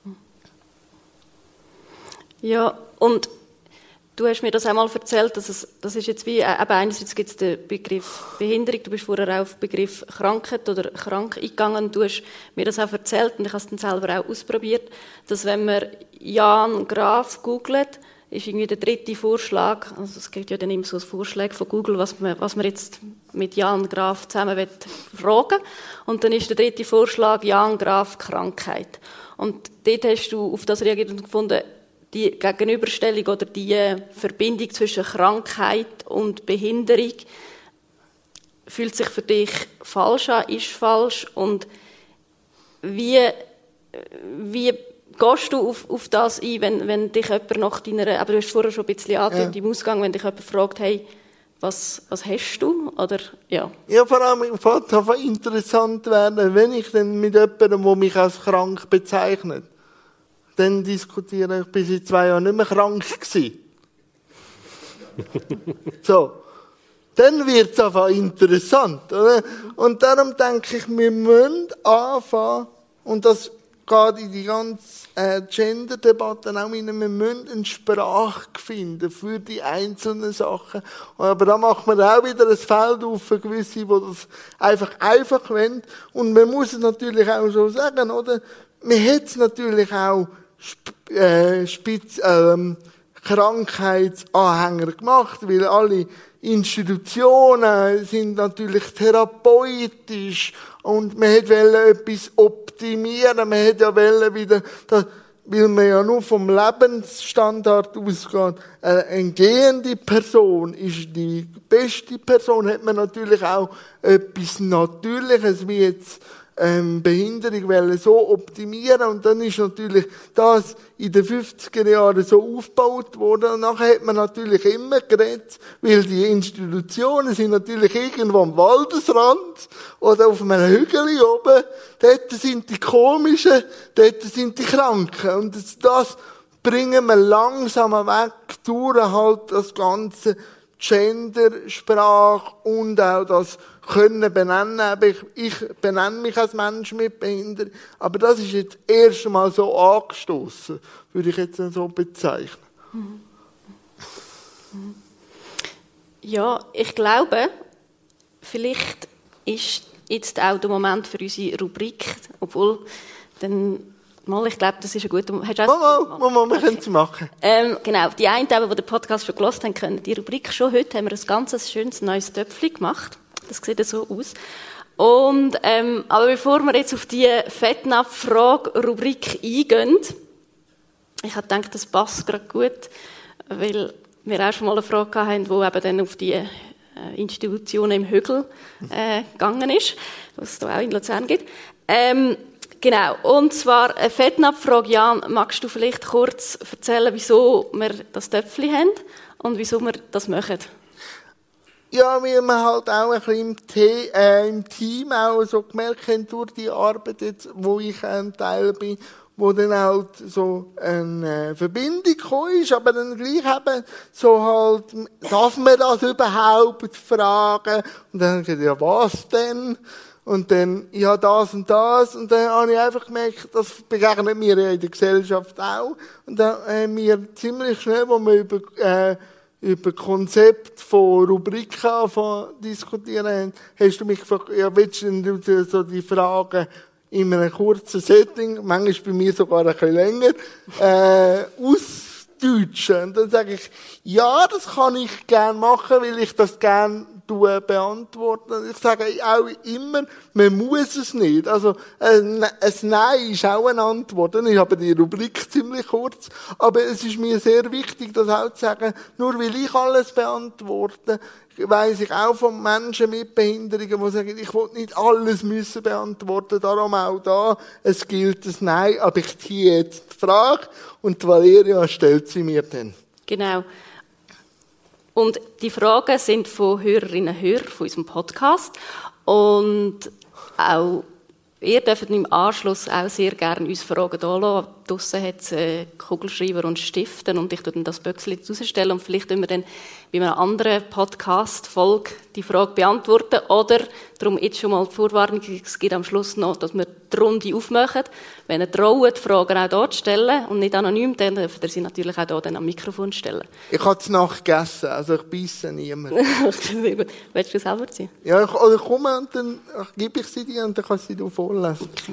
Ja, und du hast mir das einmal erzählt, dass das ist jetzt wie, eben einerseits gibt es den Begriff Behinderung, du bist vorher auch auf den Begriff Krankheit oder krank eingegangen, du hast mir das auch erzählt und ich habe es dann selber auch ausprobiert, dass wenn man Jan Graf googelt, ist irgendwie der dritte Vorschlag, also es gibt ja dann immer so Vorschläge von Google, was man jetzt mit Jan Graf zusammen fragen will. Und dann ist der dritte Vorschlag Jan Graf Krankheit. Und dort hast du auf das reagiert und gefunden, die Gegenüberstellung oder die Verbindung zwischen Krankheit und Behinderung fühlt sich für dich falsch an, ist falsch. Und wie wie gehst du auf das ein, wenn dich jemand nach deiner, aber du hast vorher schon ein bisschen angedeutet im Ausgang, wenn dich jemand fragt, hey, was hast du? Oder, ja, vor allem fängt es interessant werden, wenn ich dann mit jemandem, der mich als krank bezeichnet, dann diskutiere ich, bis in 2 Jahren nicht mehr krank gewesen. So. Dann wird es einfach interessant, oder? Und darum denke ich, wir müssen anfangen, und das geht in die ganze Gender-Debatte auch rein, wir müssen eine Sprache finden für die einzelnen Sachen. Aber da macht man auch wieder ein Feld auf für gewisse, die das einfach wollen. Und man muss es natürlich auch so sagen, oder? Man hat es natürlich auch Krankheitsanhänger gemacht, weil alle Institutionen sind natürlich therapeutisch und man wollte etwas optimieren, man hätte ja wieder, weil man ja nur vom Lebensstandard ausgeht, eine gehende Person ist die beste Person, hat man natürlich auch etwas Natürliches, wie jetzt Behinderung so optimieren, und dann ist natürlich das in den 50er Jahren so aufgebaut worden, und nachher hat man natürlich immer geredet, weil die Institutionen sind natürlich irgendwo am Waldesrand oder auf einem Hügel oben, dort sind die Komischen, dort sind die Kranken, und das bringen wir langsam weg durch halt das ganze Gendersprache und auch das können benennen. Ich benenne mich als Mensch mit Behinderung, aber das ist jetzt erst einmal so angestoßen, würde ich jetzt so bezeichnen. Ja, ich glaube, vielleicht ist jetzt auch der Moment für unsere Rubrik, obwohl dann ich glaube, das ist ein guter Moment. Wir können es machen. Genau, die einen, die den Podcast schon gehört haben, können die Rubrik schon. Heute haben wir ein ganz schönes neues Töpfchen gemacht. Das sieht so aus. Und, aber bevor wir jetzt auf die Fettnapf-Frage-Rubrik eingehen, ich habe gedacht, das passt gerade gut, weil wir auch schon mal eine Frage hatten, die eben dann auf die Institutionen im Hügel gegangen ist, was es da auch in Luzern gibt. Genau, und zwar eine Fettnapf-Frage. Jan, magst du vielleicht kurz erzählen, wieso wir das Töpfchen haben und wieso wir das machen? Ja, weil wir halt auch ein bisschen im Team auch so gemerkt haben, durch die Arbeit jetzt, wo ich ein Teil bin, wo dann halt so eine Verbindung gekommen ist, aber dann gleich eben so halt, darf man das überhaupt fragen? Und dann habe ich gesagt, ja, was denn? Und dann, ja, das und das. Und dann habe ich einfach gemerkt, das begegnet mir ja in der Gesellschaft auch. Und dann haben wir ziemlich schnell, wo wir über Konzept von Rubriken diskutieren haben, hast du mich gefragt, ja, willst du so die Fragen in einem kurzen Setting, manchmal bei mir sogar ein bisschen länger, ausdeutschen? Und dann sage ich, ja, das kann ich gerne machen, weil ich das gerne beantworten. Ich sage auch immer, man muss es nicht. Also, ein Nein ist auch eine Antwort. Dann ist aber die Rubrik ziemlich kurz. Aber es ist mir sehr wichtig, das auch zu sagen, nur weil ich alles beantworte, weiss ich auch von Menschen mit Behinderungen, die sagen, ich will nicht alles müssen beantworten, darum auch da, es gilt das Nein, aber ich ziehe jetzt die Frage und Valeria stellt sie mir dann. Genau. Und die Fragen sind von Hörerinnen und Hörern von unserem Podcast. Und auch ihr dürft im Anschluss auch sehr gerne uns Fragen da lassen. Draussen hat es Kugelschreiber und Stifte und ich tue dann das Böckchen rausstellen und vielleicht können wir dann bei einer anderen Podcast-Folge die Frage beantworten. Oder, darum jetzt schon mal die Vorwarnung, es gibt am Schluss noch, dass wir die Runde aufmachen. Wenn ihr traut, die Fragen auch hier zu stellen und nicht anonym, dann dürft ihr sie natürlich auch hier dann am Mikrofon stellen. Ich habe es nachgegessen, also ich beisse niemand. Sehr gut. Willst du selber ziehen? Ja, ich komme und dann gebe ich sie dir und dann kannst du sie vorlesen. Okay.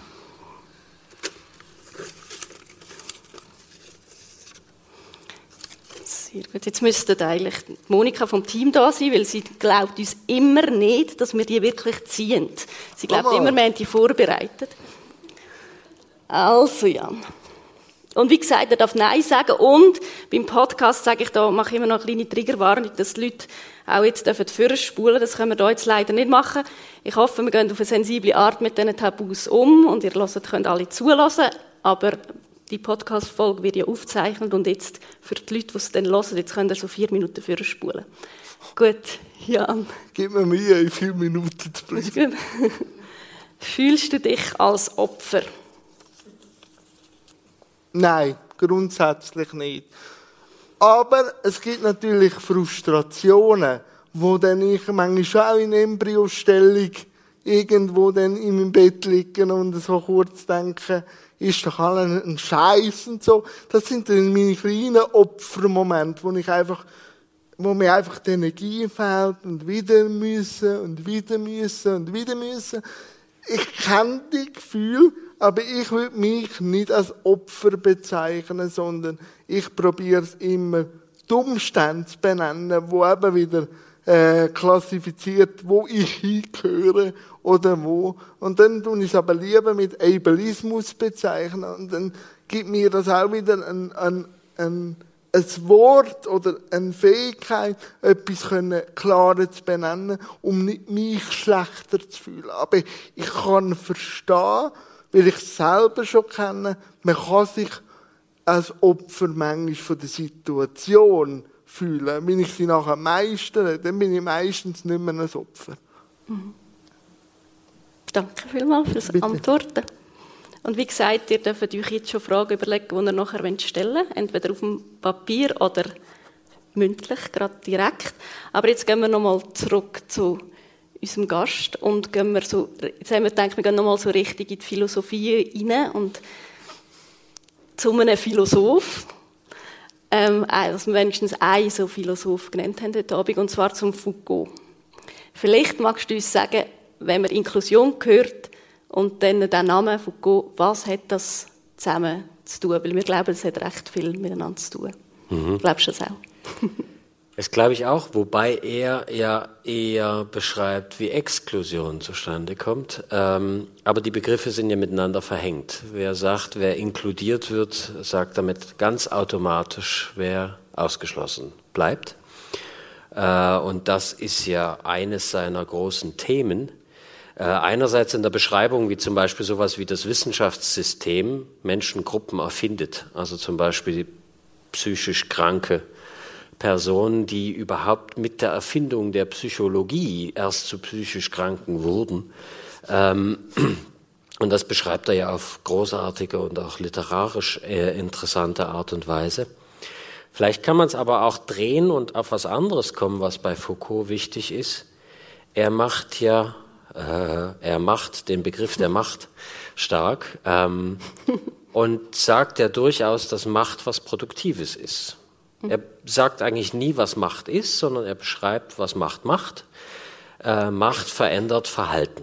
Sehr gut. Jetzt müsste eigentlich Monika vom Team da sein, weil sie glaubt uns immer nicht, dass wir die wirklich ziehen. Sie glaubt immer, wir haben die vorbereitet. Also, Jan. Und wie gesagt, er darf Nein sagen. Und beim Podcast sage ich da, mache ich immer noch eine kleine Triggerwarnung, dass die Leute auch jetzt vorspulen dürfen. Das können wir da jetzt leider nicht machen. Ich hoffe, wir gehen auf eine sensible Art mit diesen Tabus um und ihr könnt alle zulassen. aber die Podcast-Folge wird ja aufgezeichnet und jetzt für die Leute, die es dann hören, jetzt könnt ihr so 4 Minuten vorspulen. Gut, Jan. Gib mir Mühe, in 4 Minuten zu bleiben. Fühlst du dich als Opfer? Nein, grundsätzlich nicht. Aber es gibt natürlich Frustrationen, wo dann ich manchmal auch in Embryostellung irgendwo dann in meinem Bett liegen und so kurz denken, ist doch alles ein Scheiß und so. Das sind dann meine kleinen Opfermomente, wo mir einfach die Energie fehlt und wieder müssen und wieder müssen und wieder müssen. Ich kenne die Gefühle, aber ich würde mich nicht als Opfer bezeichnen, sondern ich probiere es immer, die Umstände zu benennen, wo eben wieder klassifiziert, wo ich hingehöre oder wo. Und dann tue ich es aber lieber mit Ableismus bezeichnen und dann gibt mir das auch wieder ein Wort oder eine Fähigkeit, etwas klarer zu benennen, um nicht mich schlechter zu fühlen. Aber ich kann verstehen, weil ich es selber schon kenne, man kann sich als Opfer manchmal von der Situation fühlen. Wenn ich sie nachher meistere, dann bin ich meistens nicht mehr ein Opfer. Mhm. Danke vielmals fürs Antworten. Und wie gesagt, ihr dürft euch jetzt schon Fragen überlegen, die ihr nachher stellen wollt. Entweder auf dem Papier oder mündlich, gerade direkt. Aber jetzt gehen wir nochmal zurück zu unserem Gast und jetzt haben wir gedacht, wir gehen nochmal so richtig in die Philosophie rein und zu einem Philosoph, dass wir wenigstens einen so Philosoph genannt haben heute Abend, und zwar zum Foucault. Vielleicht magst du uns sagen, wenn man Inklusion hört und dann der Name Foucault, was hat das zusammen zu tun? Weil wir glauben, es hat recht viel miteinander zu tun. Glaubst du das auch? Das glaube ich auch, wobei er ja eher beschreibt, wie Exklusion zustande kommt. Aber die Begriffe sind ja miteinander verhängt. Wer inkludiert wird, sagt damit ganz automatisch, wer ausgeschlossen bleibt. Und das ist ja eines seiner großen Themen. Einerseits in der Beschreibung, wie zum Beispiel sowas wie das Wissenschaftssystem Menschengruppen erfindet. Also zum Beispiel psychisch Kranke Personen, die überhaupt mit der Erfindung der Psychologie erst zu psychisch Kranken wurden. Und das beschreibt er ja auf großartige und auch literarisch interessante Art und Weise. Vielleicht kann man es aber auch drehen und auf was anderes kommen, was bei Foucault wichtig ist. Er macht den Begriff der Macht stark und sagt ja durchaus, dass Macht was Produktives ist. Er sagt eigentlich nie, was Macht ist, sondern er beschreibt, was Macht macht. Macht verändert Verhalten.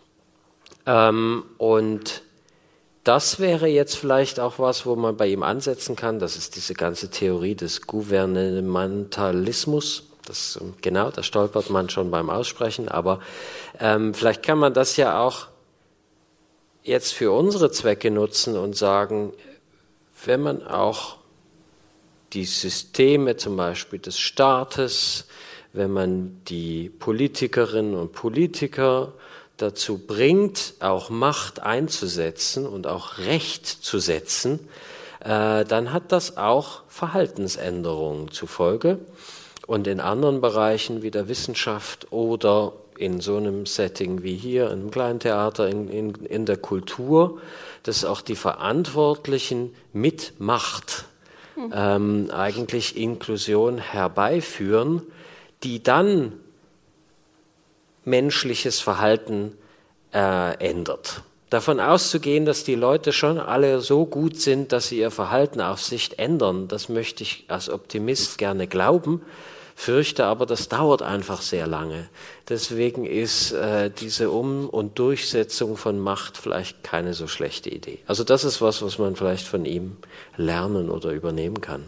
Und das wäre jetzt vielleicht auch was, wo man bei ihm ansetzen kann. Das ist diese ganze Theorie des Gouvernementalismus. Da stolpert man schon beim Aussprechen. Aber vielleicht kann man das ja auch jetzt für unsere Zwecke nutzen und sagen, wenn man auch die Systeme zum Beispiel des Staates, wenn man die Politikerinnen und Politiker dazu bringt, auch Macht einzusetzen und auch Recht zu setzen, dann hat das auch Verhaltensänderungen zur Folge. Und in anderen Bereichen wie der Wissenschaft oder in so einem Setting wie hier, in einem kleinen Theater, in der Kultur, dass auch die Verantwortlichen mit Macht eigentlich Inklusion herbeiführen, die dann menschliches Verhalten ändert. Davon auszugehen, dass die Leute schon alle so gut sind, dass sie ihr Verhalten auf Sicht ändern, das möchte ich als Optimist gerne glauben, fürchte aber, das dauert einfach sehr lange. Deswegen ist diese und Durchsetzung von Macht vielleicht keine so schlechte Idee. Also das ist was man vielleicht von ihm lernen oder übernehmen kann.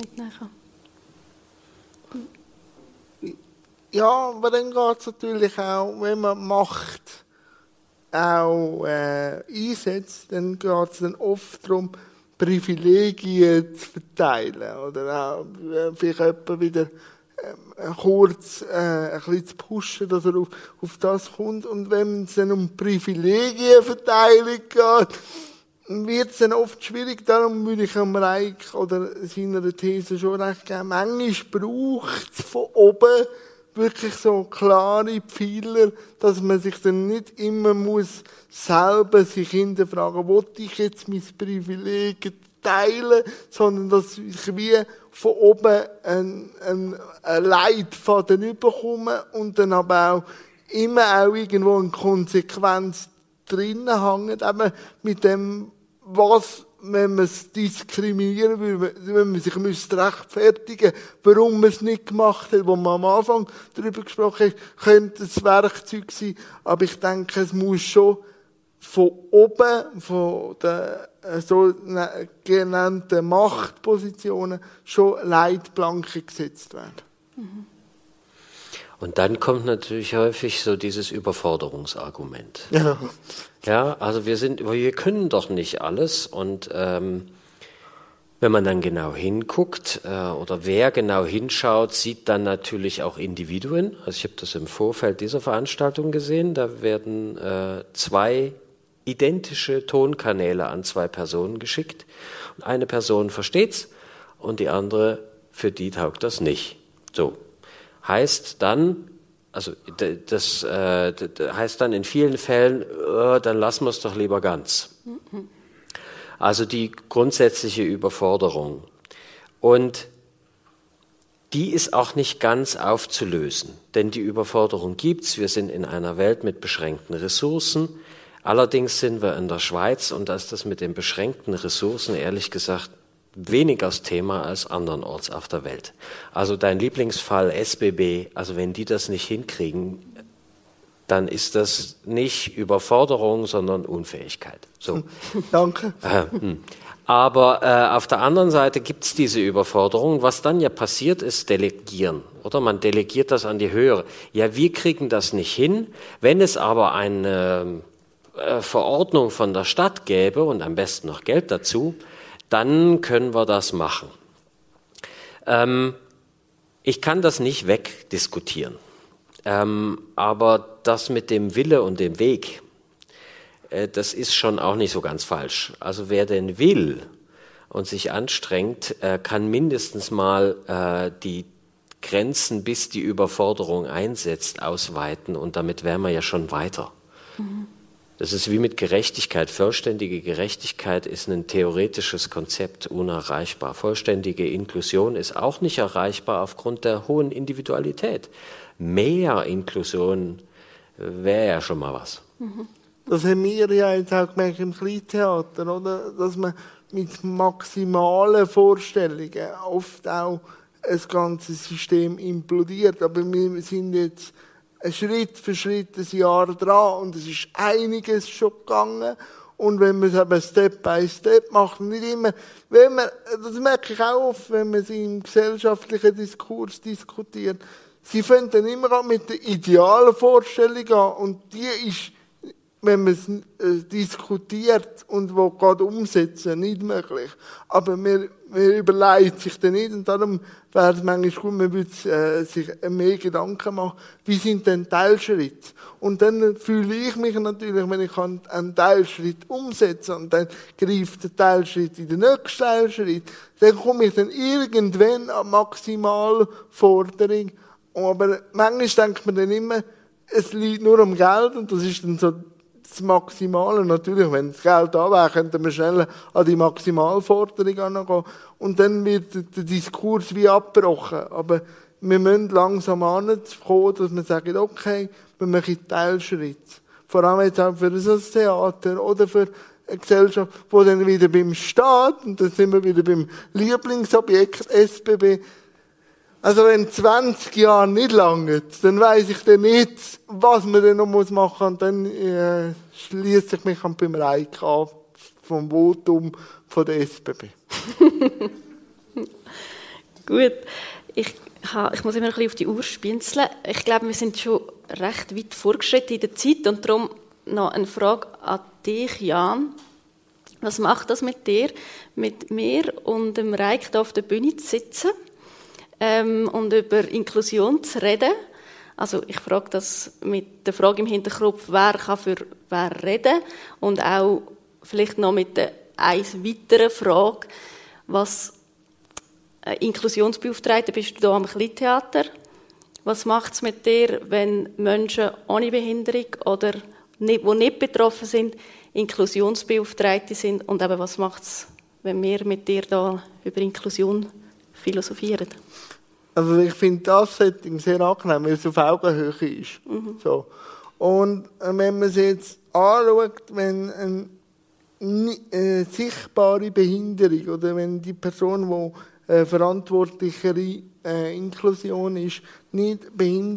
Ja, aber dann geht es natürlich auch, wenn man Macht auch einsetzt, dann geht es dann oft darum, Privilegien zu verteilen. Oder auch vielleicht jemand wieder kurz ein bisschen zu pushen, dass er auf das kommt. Und wenn es dann um Privilegienverteilung geht, wird es dann oft schwierig. Darum würde ich am Reich oder seiner These schon recht geben. Manchmal braucht es von oben wirklich so klare Pfeiler, dass man sich dann nicht immer muss selber sich hinterfragen, wollte ich jetzt mein Privileg teilen, sondern dass ich wie von oben ein Leitfaden überkomme und dann aber auch immer auch irgendwo eine Konsequenz drinnen hängt, eben mit dem, was, wenn man es diskriminieren will, wenn man sich rechtfertigen müsste, warum man es nicht gemacht hat, wo man am Anfang darüber gesprochen hat, könnte es Werkzeug sein, aber ich denke, es muss schon von oben, von den so genannten Machtpositionen, schon Leitplanken gesetzt werden. Mhm. Und dann kommt natürlich häufig so dieses Überforderungsargument. Ja. Ja, also wir können doch nicht alles. Und wenn man dann genau hinguckt oder wer genau hinschaut, sieht dann natürlich auch Individuen. Also ich habe das im Vorfeld dieser Veranstaltung gesehen. Da werden 2 identische Tonkanäle an 2 Personen geschickt. Und eine Person versteht's und die andere, für die taugt das nicht. So. Heißt dann, also das heißt dann in vielen Fällen, dann lassen wir es doch lieber ganz. Also die grundsätzliche Überforderung. Und die ist auch nicht ganz aufzulösen, denn die Überforderung gibt's. Wir sind in einer Welt mit beschränkten Ressourcen. Allerdings sind wir in der Schweiz und da ist das mit den beschränkten Ressourcen ehrlich gesagt weniger das Thema als andernorts auf der Welt. Also dein Lieblingsfall SBB, also wenn die das nicht hinkriegen, dann ist das nicht Überforderung, sondern Unfähigkeit. So. Danke. Aber auf der anderen Seite gibt es diese Überforderung. Was dann ja passiert, ist Delegieren. Oder man delegiert das an die Höhere. Ja, wir kriegen das nicht hin. Wenn es aber eine Verordnung von der Stadt gäbe und am besten noch Geld dazu, dann können wir das machen. Ich kann das nicht wegdiskutieren. Aber das mit dem Wille und dem Weg, das ist schon auch nicht so ganz falsch. Also wer denn will und sich anstrengt, kann mindestens mal die Grenzen, bis die Überforderung einsetzt, ausweiten. Und damit wären wir ja schon weiter. Mhm. Das ist wie mit Gerechtigkeit. Vollständige Gerechtigkeit ist ein theoretisches Konzept, unerreichbar. Vollständige Inklusion ist auch nicht erreichbar aufgrund der hohen Individualität. Mehr Inklusion wäre ja schon mal was. Das haben wir ja jetzt auch gemerkt im Kleintheater, oder? Dass man mit maximalen Vorstellungen oft auch das ganze System implodiert. Aber wir sind jetzt Schritt für Schritt ein Jahr dran und es ist einiges schon gegangen. Und wenn man es eben Step by Step macht, nicht immer, das merke ich auch oft, wenn man sie im gesellschaftlichen Diskurs diskutiert, sie fangen dann immer an mit der idealen Vorstellung an und die ist, wenn man es diskutiert und wo gerade umsetzen, nicht möglich. Aber man überlegt sich dann nicht und darum wäre es manchmal gut, man würde sich mehr Gedanken machen, wie sind denn Teilschritte? Und dann fühle ich mich natürlich, wenn ich einen Teilschritt umsetze und dann greift der Teilschritt in den nächsten Teilschritt, dann komme ich dann irgendwann an Maximalforderung. Aber manchmal denkt man dann immer, es liegt nur am Geld und das ist dann so das Maximale. Natürlich, wenn das Geld da wäre, könnte man schnell an die Maximalforderung angehen. Und dann wird der Diskurs wie abgebrochen. Aber wir müssen langsam ankommen, dass wir sagen, okay, wir machen Teilschritte. Vor allem jetzt auch für das Theater oder für eine Gesellschaft, wo dann wieder beim Staat, und dann sind wir wieder beim Lieblingsobjekt SBB, also wenn 20 Jahre nicht lange, dann weiss ich dann nicht, was man dann noch machen muss. Und dann schließe ich mich beim Reich an vom Votum von der SBB. Gut. Ich muss immer ein bisschen auf die Uhr spinseln. Ich glaube, wir sind schon recht weit vorgeschritten in der Zeit. Und darum noch eine Frage an dich, Jan. Was macht das mit dir, mit mir und dem Reich hier auf der Bühne zu sitzen? Und über Inklusion zu reden. Also ich frage das mit der Frage im Hinterkopf, wer kann für wer reden und auch vielleicht noch mit einer weiteren Frage, was Inklusionsbeauftragte bist du hier am Kleintheater. Was macht es mit dir, wenn Menschen ohne Behinderung oder die nicht betroffen sind, Inklusionsbeauftragte sind? Und eben, was macht es, wenn wir mit dir da über Inklusion philosophieren? Also ich finde das Setting sehr angenehm, weil es auf Augenhöhe ist. So. Und wenn man es jetzt anschaut, wenn eine sichtbare Behinderung oder wenn die Person, die verantwortlichere Inklusion ist, nicht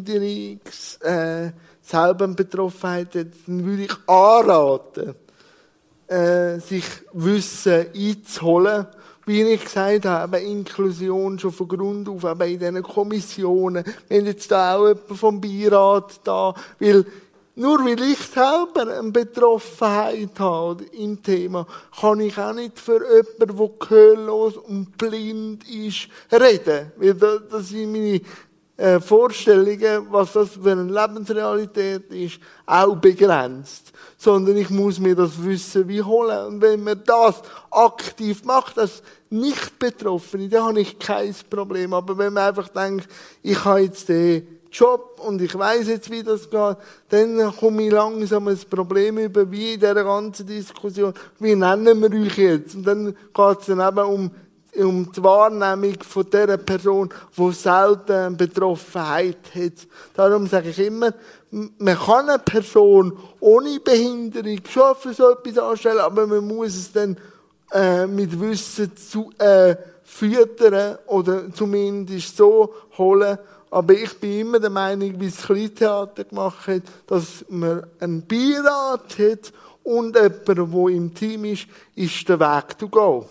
selber Betroffenheit hat, dann würde ich anraten, sich Wissen einzuholen. Wie ich gesagt habe, Inklusion schon von Grund auf, eben in diesen Kommissionen. Wir haben jetzt da auch jemanden vom Beirat da, weil nur weil ich selber eine Betroffenheit habe im Thema, kann ich auch nicht für jemanden, der gehörlos und blind ist, reden. Weil das sind meine Vorstellungen, was das für eine Lebensrealität ist, auch begrenzt. Sondern ich muss mir das Wissen wie holen. Und wenn man das aktiv macht, als Nicht-Betroffene, dann habe ich kein Problem. Aber wenn man einfach denkt, ich habe jetzt den Job und ich weiss jetzt, wie das geht, dann komme ich langsam ein Problem über, wie in dieser ganzen Diskussion, wie nennen wir euch jetzt? Und dann geht es dann eben um die Wahrnehmung von dieser Person, die selten eine Betroffenheit hat. Darum sage ich immer, man kann eine Person ohne Behinderung schon für so etwas anstellen, aber man muss es dann mit Wissen füttern oder zumindest so holen. Aber ich bin immer der Meinung, wie das Kleintheater gemacht hat, dass man einen Beirat hat und jemand, der im Team ist der Weg zu gehen.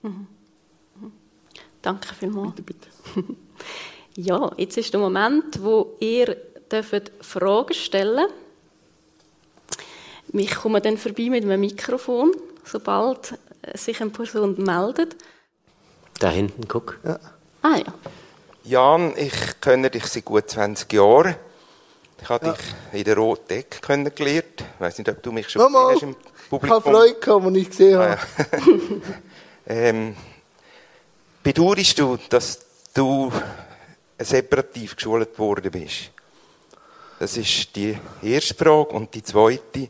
Danke vielmals. Bitte, bitte. Ja, jetzt ist der Moment, wo ihr Fragen stellen dürft. Ich komme dann vorbei mit einem Mikrofon, sobald sich eine Person meldet. Da hinten, guck. Ja. Ah ja. Jan, ich kenne dich seit gut 20 Jahren. Ich habe dich in der Roten Ecke kennengelernt. Ich weiss nicht, ob du mich schon gesehen hast im Publikum. Ich habe Freude gehabt, als ich gesehen habe. Bedauerst du, dass du separativ geschult worden bist? Das ist die erste Frage. Und die zweite,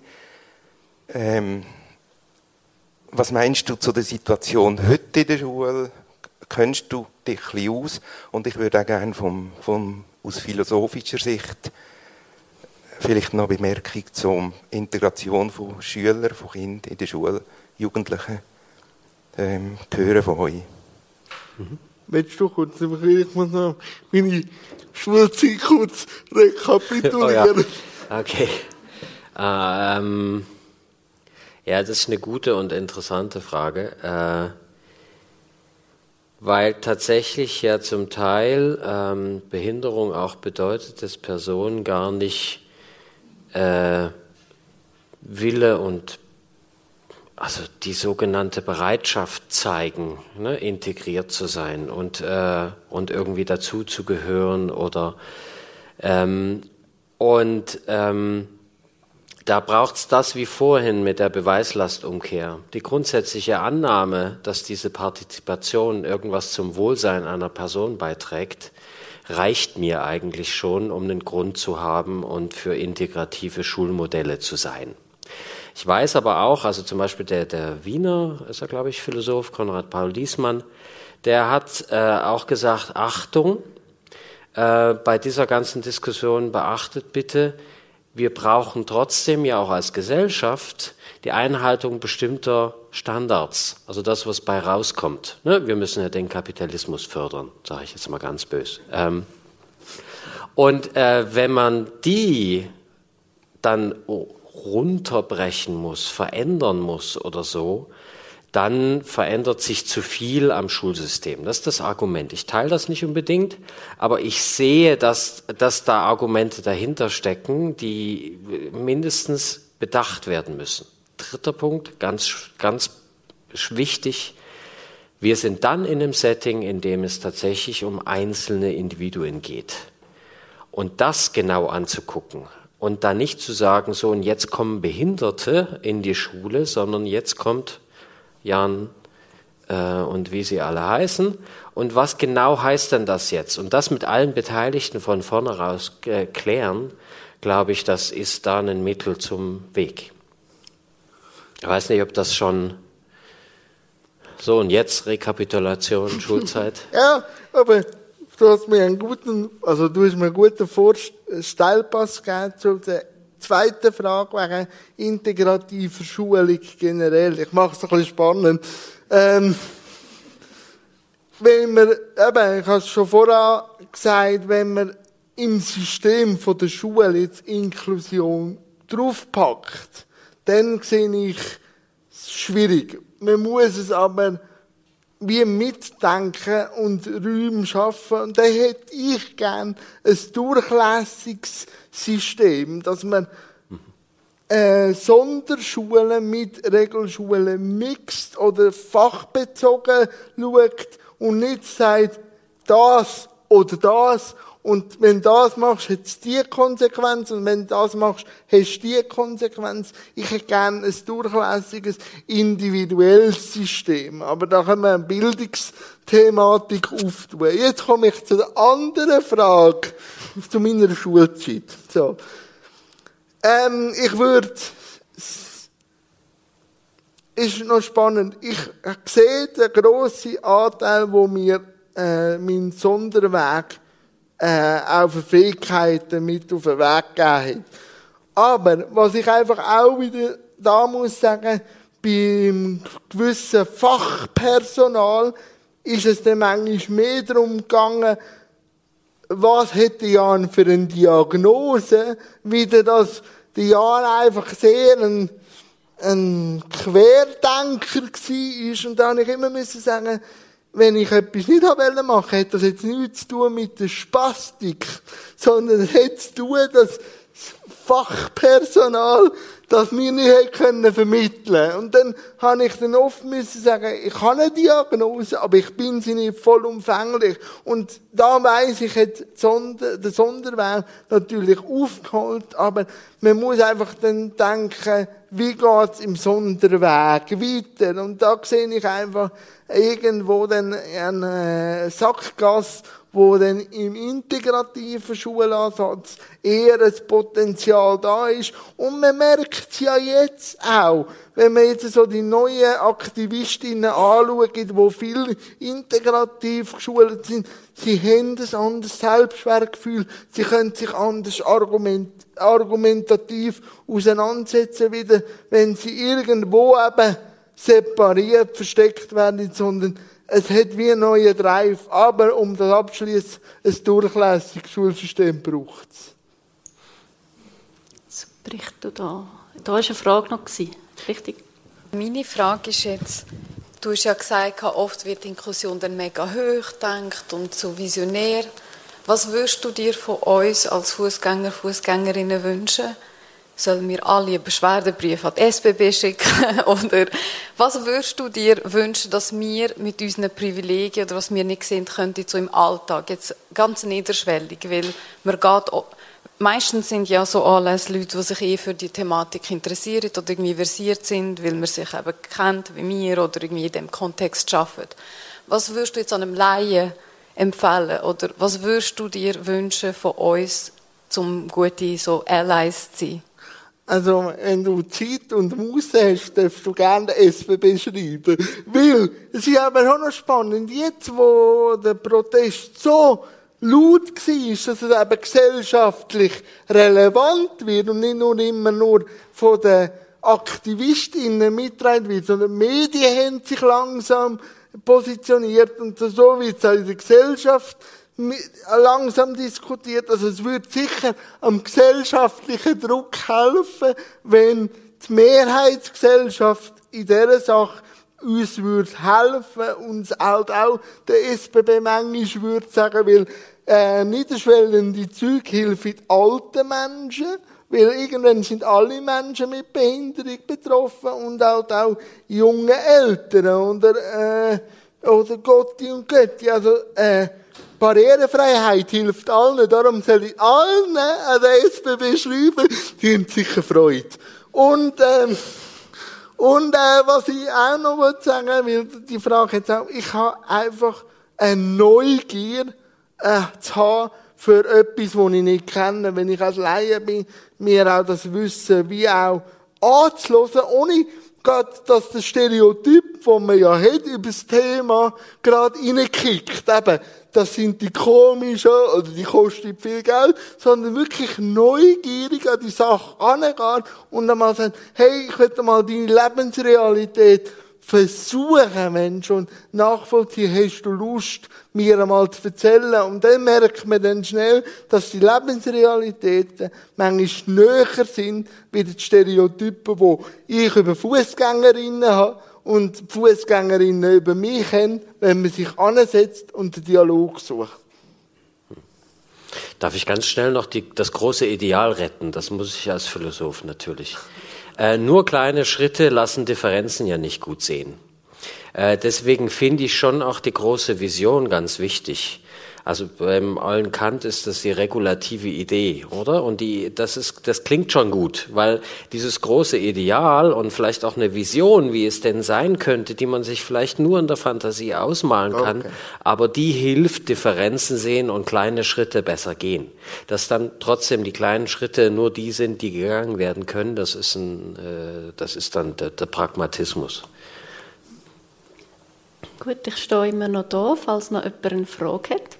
was meinst du zu der Situation heute in der Schule? Kennst du dich ein bisschen aus? Und ich würde auch gerne aus philosophischer Sicht vielleicht noch eine Bemerkung zur Integration von Schülern, von Kindern in der Schule, Jugendlichen, hören von euch. Willst du kurz? Ich muss noch meine Schulzeit kurz rekapitulieren. Oh ja. Okay. Ja, das ist eine gute und interessante Frage, weil tatsächlich ja zum Teil Behinderung auch bedeutet, dass Personen gar nicht Wille und also die sogenannte Bereitschaft zeigen, ne, integriert zu sein und irgendwie dazu zu gehören oder da braucht es das wie vorhin mit der Beweislastumkehr. Die grundsätzliche Annahme, dass diese Partizipation irgendwas zum Wohlsein einer Person beiträgt, reicht mir eigentlich schon, um einen Grund zu haben und für integrative Schulmodelle zu sein. Ich weiß aber auch, also zum Beispiel der Wiener, ist er glaube ich Philosoph, Konrad Paul Diesmann, der hat auch gesagt, Achtung, bei dieser ganzen Diskussion beachtet bitte, wir brauchen trotzdem ja auch als Gesellschaft die Einhaltung bestimmter Standards, also das, was bei rauskommt. Ne? Wir müssen ja den Kapitalismus fördern, sage ich jetzt mal ganz böse. Wenn man die dann runterbrechen muss, verändern muss oder so, dann verändert sich zu viel am Schulsystem. Das ist das Argument. Ich teile das nicht unbedingt, aber ich sehe, dass da Argumente dahinter stecken, die mindestens bedacht werden müssen. Dritter Punkt, ganz, ganz wichtig. Wir sind dann in einem Setting, in dem es tatsächlich um einzelne Individuen geht. Und das genau anzugucken Und da nicht zu sagen, so und jetzt kommen Behinderte in die Schule, sondern jetzt kommt Jan und wie sie alle heißen. Und was genau heißt denn das jetzt? Und das mit allen Beteiligten von vornherein klären, glaube ich, das ist dann ein Mittel zum Weg. Ich weiß nicht, ob das schon so und jetzt Rekapitulation, Schulzeit. Ja, aber du hast mir einen guten Steilpass gegeben zu der zweiten Frage wegen integrativer Schulung generell. Ich mache es ein bisschen spannend. Wenn wir, ich habe es schon vorher gesagt, wenn man im System von der Schule jetzt Inklusion draufpackt, dann sehe ich es schwierig. Man muss es aber wie mitdenken und Räume schaffen. Und da hätte ich gern ein durchlässiges System, dass man Sonderschulen mit Regelschulen mixt oder fachbezogen schaut und nicht sagt, das oder das. Und wenn du das machst, hat es die Konsequenz. Und wenn du das machst, hast du die Konsequenz. Ich hätte gerne ein durchlässiges, individuelles System. Aber da können wir eine Bildungsthematik auftun. Jetzt komme ich zu der anderen Frage, zu meiner Schulzeit. So. Ich würde, ist noch spannend, ich sehe den grossen Anteil, wo mir meinen Sonderweg auch für Fähigkeiten mit auf den Weg gegeben hat. Aber, was ich einfach auch wieder da muss sagen, beim gewissen Fachpersonal ist es dann manchmal mehr darum gegangen, was hätte Jan für eine Diagnose, wieder dass der Jan einfach sehr ein Querdenker war. Und da habe ich immer sagen, wenn ich etwas nicht machen wollte, hat das jetzt nichts zu tun mit der Spastik, sondern es hat zu tun, dass das Fachpersonal das mir nicht vermitteln können. Und dann habe ich dann oft sagen, ich habe eine Diagnose, aber ich bin sie nicht vollumfänglich. Und da weiss ich, hat der Sonderweg natürlich aufgeholt, aber man muss einfach dann denken, wie geht's im Sonderweg weiter? Und da sehe ich einfach irgendwo dann eine Sackgasse, wo dann im integrativen Schulansatz eher ein Potenzial da ist. Und man merkt es ja jetzt auch, wenn man jetzt so die neuen Aktivistinnen anschaut, die viel integrativ geschult sind, sie haben ein anderes Selbstwertgefühl, sie können sich anders argumentativ auseinandersetzen, wieder, wenn sie irgendwo eben separiert, versteckt werden, sondern es hat wie einen neuen Drive. Aber um das abzuschließen, ein durchlässiges Schulsystem braucht es. Was brichst du da? Da war eine Frage noch. Richtig? Meine Frage ist jetzt, du hast ja gesagt, oft wird Inklusion dann mega hoch gedacht und so visionär. Was würdest du dir von uns als Fußgänger, Fußgängerinnen wünschen? Sollen wir alle einen Beschwerdebrief an die SBB schicken? Oder was würdest du dir wünschen, dass wir mit unseren Privilegien oder was wir nicht sehen könnten, so im Alltag, jetzt ganz niederschwellig, weil man geht, meistens sind ja so Anlässe Leute, die sich für die Thematik interessieren oder irgendwie versiert sind, weil man sich eben kennt, wie wir, oder irgendwie in diesem Kontext arbeiten. Was würdest du jetzt an einem Laien empfehlen? Oder was würdest du dir wünschen von uns, um gute so Allies zu sein? Also, wenn du Zeit und Muße hast, darfst du gerne den SBB schreiben. Weil, es ist aber auch noch spannend, jetzt, wo der Protest so laut war, dass es eben gesellschaftlich relevant wird und nicht nur immer nur von den AktivistInnen mitgetragen wird, sondern die Medien haben sich langsam positioniert und so wird es auch in der Gesellschaft langsam diskutiert. Also es würde sicher am gesellschaftlichen Druck helfen, wenn die Mehrheitsgesellschaft in dieser Sache uns würde helfen, uns halt auch der SBB manchmal würde sagen, weil niederschwellende Zeug hilft alten Menschen, weil irgendwann sind alle Menschen mit Behinderung betroffen und halt auch junge Eltern oder Gotti und Götti. Also Barrierefreiheit hilft allen, darum soll ich allen an der SBB schreiben, die haben sicher Freude. Und was ich auch noch sagen will, weil die Frage jetzt auch, ich habe einfach eine Neugier zu haben für etwas, das ich nicht kenne. Wenn ich als Laie bin, mir auch das Wissen wie auch anzuhören, ohne gerade, dass das Stereotyp, das man ja hat über das Thema, gerade reinkickt. Eben, das sind die komischen oder die kosten viel Geld, sondern wirklich neugierig an die Sache angehen und einmal sagen, hey, ich will mal deine Lebensrealität versuchen, wenn schon nachvollziehen, hast du Lust, mir einmal zu erzählen. Und dann merkt man dann schnell, dass die Lebensrealitäten manchmal näher sind, wie die Stereotypen, die ich über Fußgängerinnen habe und die Fußgängerinnen über mich haben, wenn man sich ansetzt und den Dialog sucht. Darf ich ganz schnell noch das große Ideal retten? Das muss ich als Philosoph natürlich. Nur kleine Schritte lassen Differenzen ja nicht gut sehen. Deswegen finde ich schon auch die große Vision ganz wichtig. Also beim allen Kant ist das die regulative Idee, oder? Und das klingt schon gut, weil dieses große Ideal und vielleicht auch eine Vision, wie es denn sein könnte, die man sich vielleicht nur in der Fantasie ausmalen kann, aber die hilft, Differenzen sehen und kleine Schritte besser gehen. Dass dann trotzdem die kleinen Schritte nur die sind, die gegangen werden können, das ist dann der Pragmatismus. Gut, ich stehe immer noch da, falls noch jemand eine Frage hat.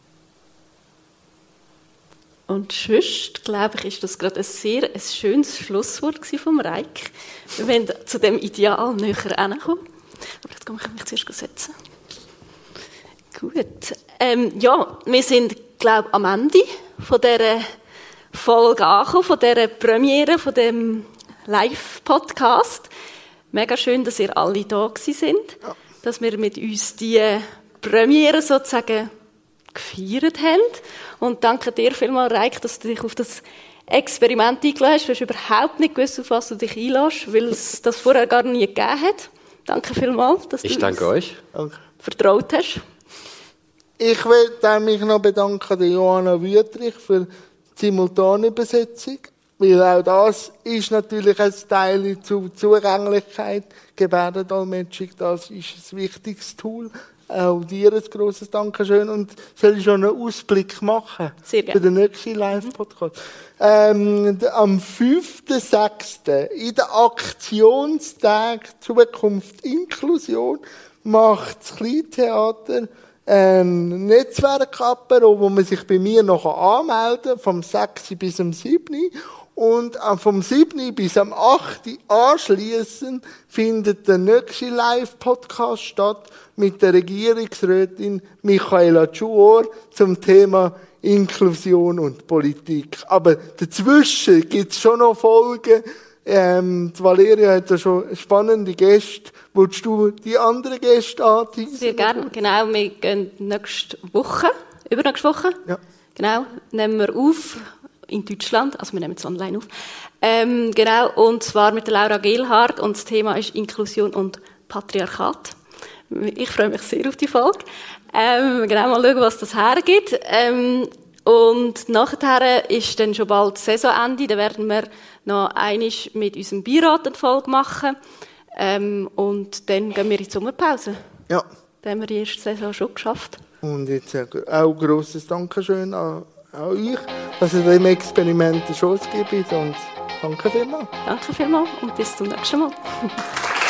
Und sonst, glaube ich, ist das gerade ein sehr schönes Schlusswort vom Reik. Wir wollen zu dem Ideal näher hinkommen. Aber jetzt kann ich mich zuerst setzen. Gut. Ja, wir sind, glaube ich, am Ende von dieser Folge angekommen, von dieser Premiere, von dem Live-Podcast. Mega schön, dass ihr alle da gewesen sind, dass wir mit uns die Premiere sozusagen gefeiert haben. Und danke dir vielmals, Reik, dass du dich auf das Experiment eingeladen hast. Du hast überhaupt nicht gewusst, auf was du dich einlässt, weil es das vorher gar nie gegeben hat. Danke vielmals, dass ich du danke euch. Vertraut hast. Ich will mich noch bedanken der Johanna Wüthrich für die Simultanübersetzung, weil auch das ist natürlich ein Teil zur Zugänglichkeit. Gebärdendolmetschung, das ist ein wichtiges Tool. Auch dir ein grosses Dankeschön. Und soll ich schon einen Ausblick machen? Sehr gerne. Für den nächsten Live-Podcast. Am 5.6. in der Aktionstag Zukunft Inklusion macht das Kleintheater ein Netzwerkapero, wo man sich bei mir noch anmelden kann, vom 6. bis zum 7. Und vom 7. bis am 8. anschliessend findet der nächste Live-Podcast statt mit der Regierungsrätin Michaela Tschuor zum Thema Inklusion und Politik. Aber dazwischen gibt es schon noch Folgen. Die Valeria hat ja schon spannende Gäste. Willst du die anderen Gäste anteasen? Sehr gerne. Genau, wir gehen übernächste Woche, ja. Genau, nehmen wir auf in Deutschland, also wir nehmen es online auf. Genau, und zwar mit der Laura Gelhardt und das Thema ist Inklusion und Patriarchat. Ich freue mich sehr auf die Folge. Genau, mal schauen, was das hergibt. Und nachher ist dann schon bald Saisonende, da werden wir noch einmal mit unserem Beirat eine Folge machen. Und dann gehen wir in die Sommerpause. Ja. Dann haben wir die erste Saison schon geschafft. Und jetzt auch grosses Dankeschön an euch, dass ihr dem Experiment eine Chance gibt. Und danke vielmals. Danke vielmals und bis zum nächsten Mal.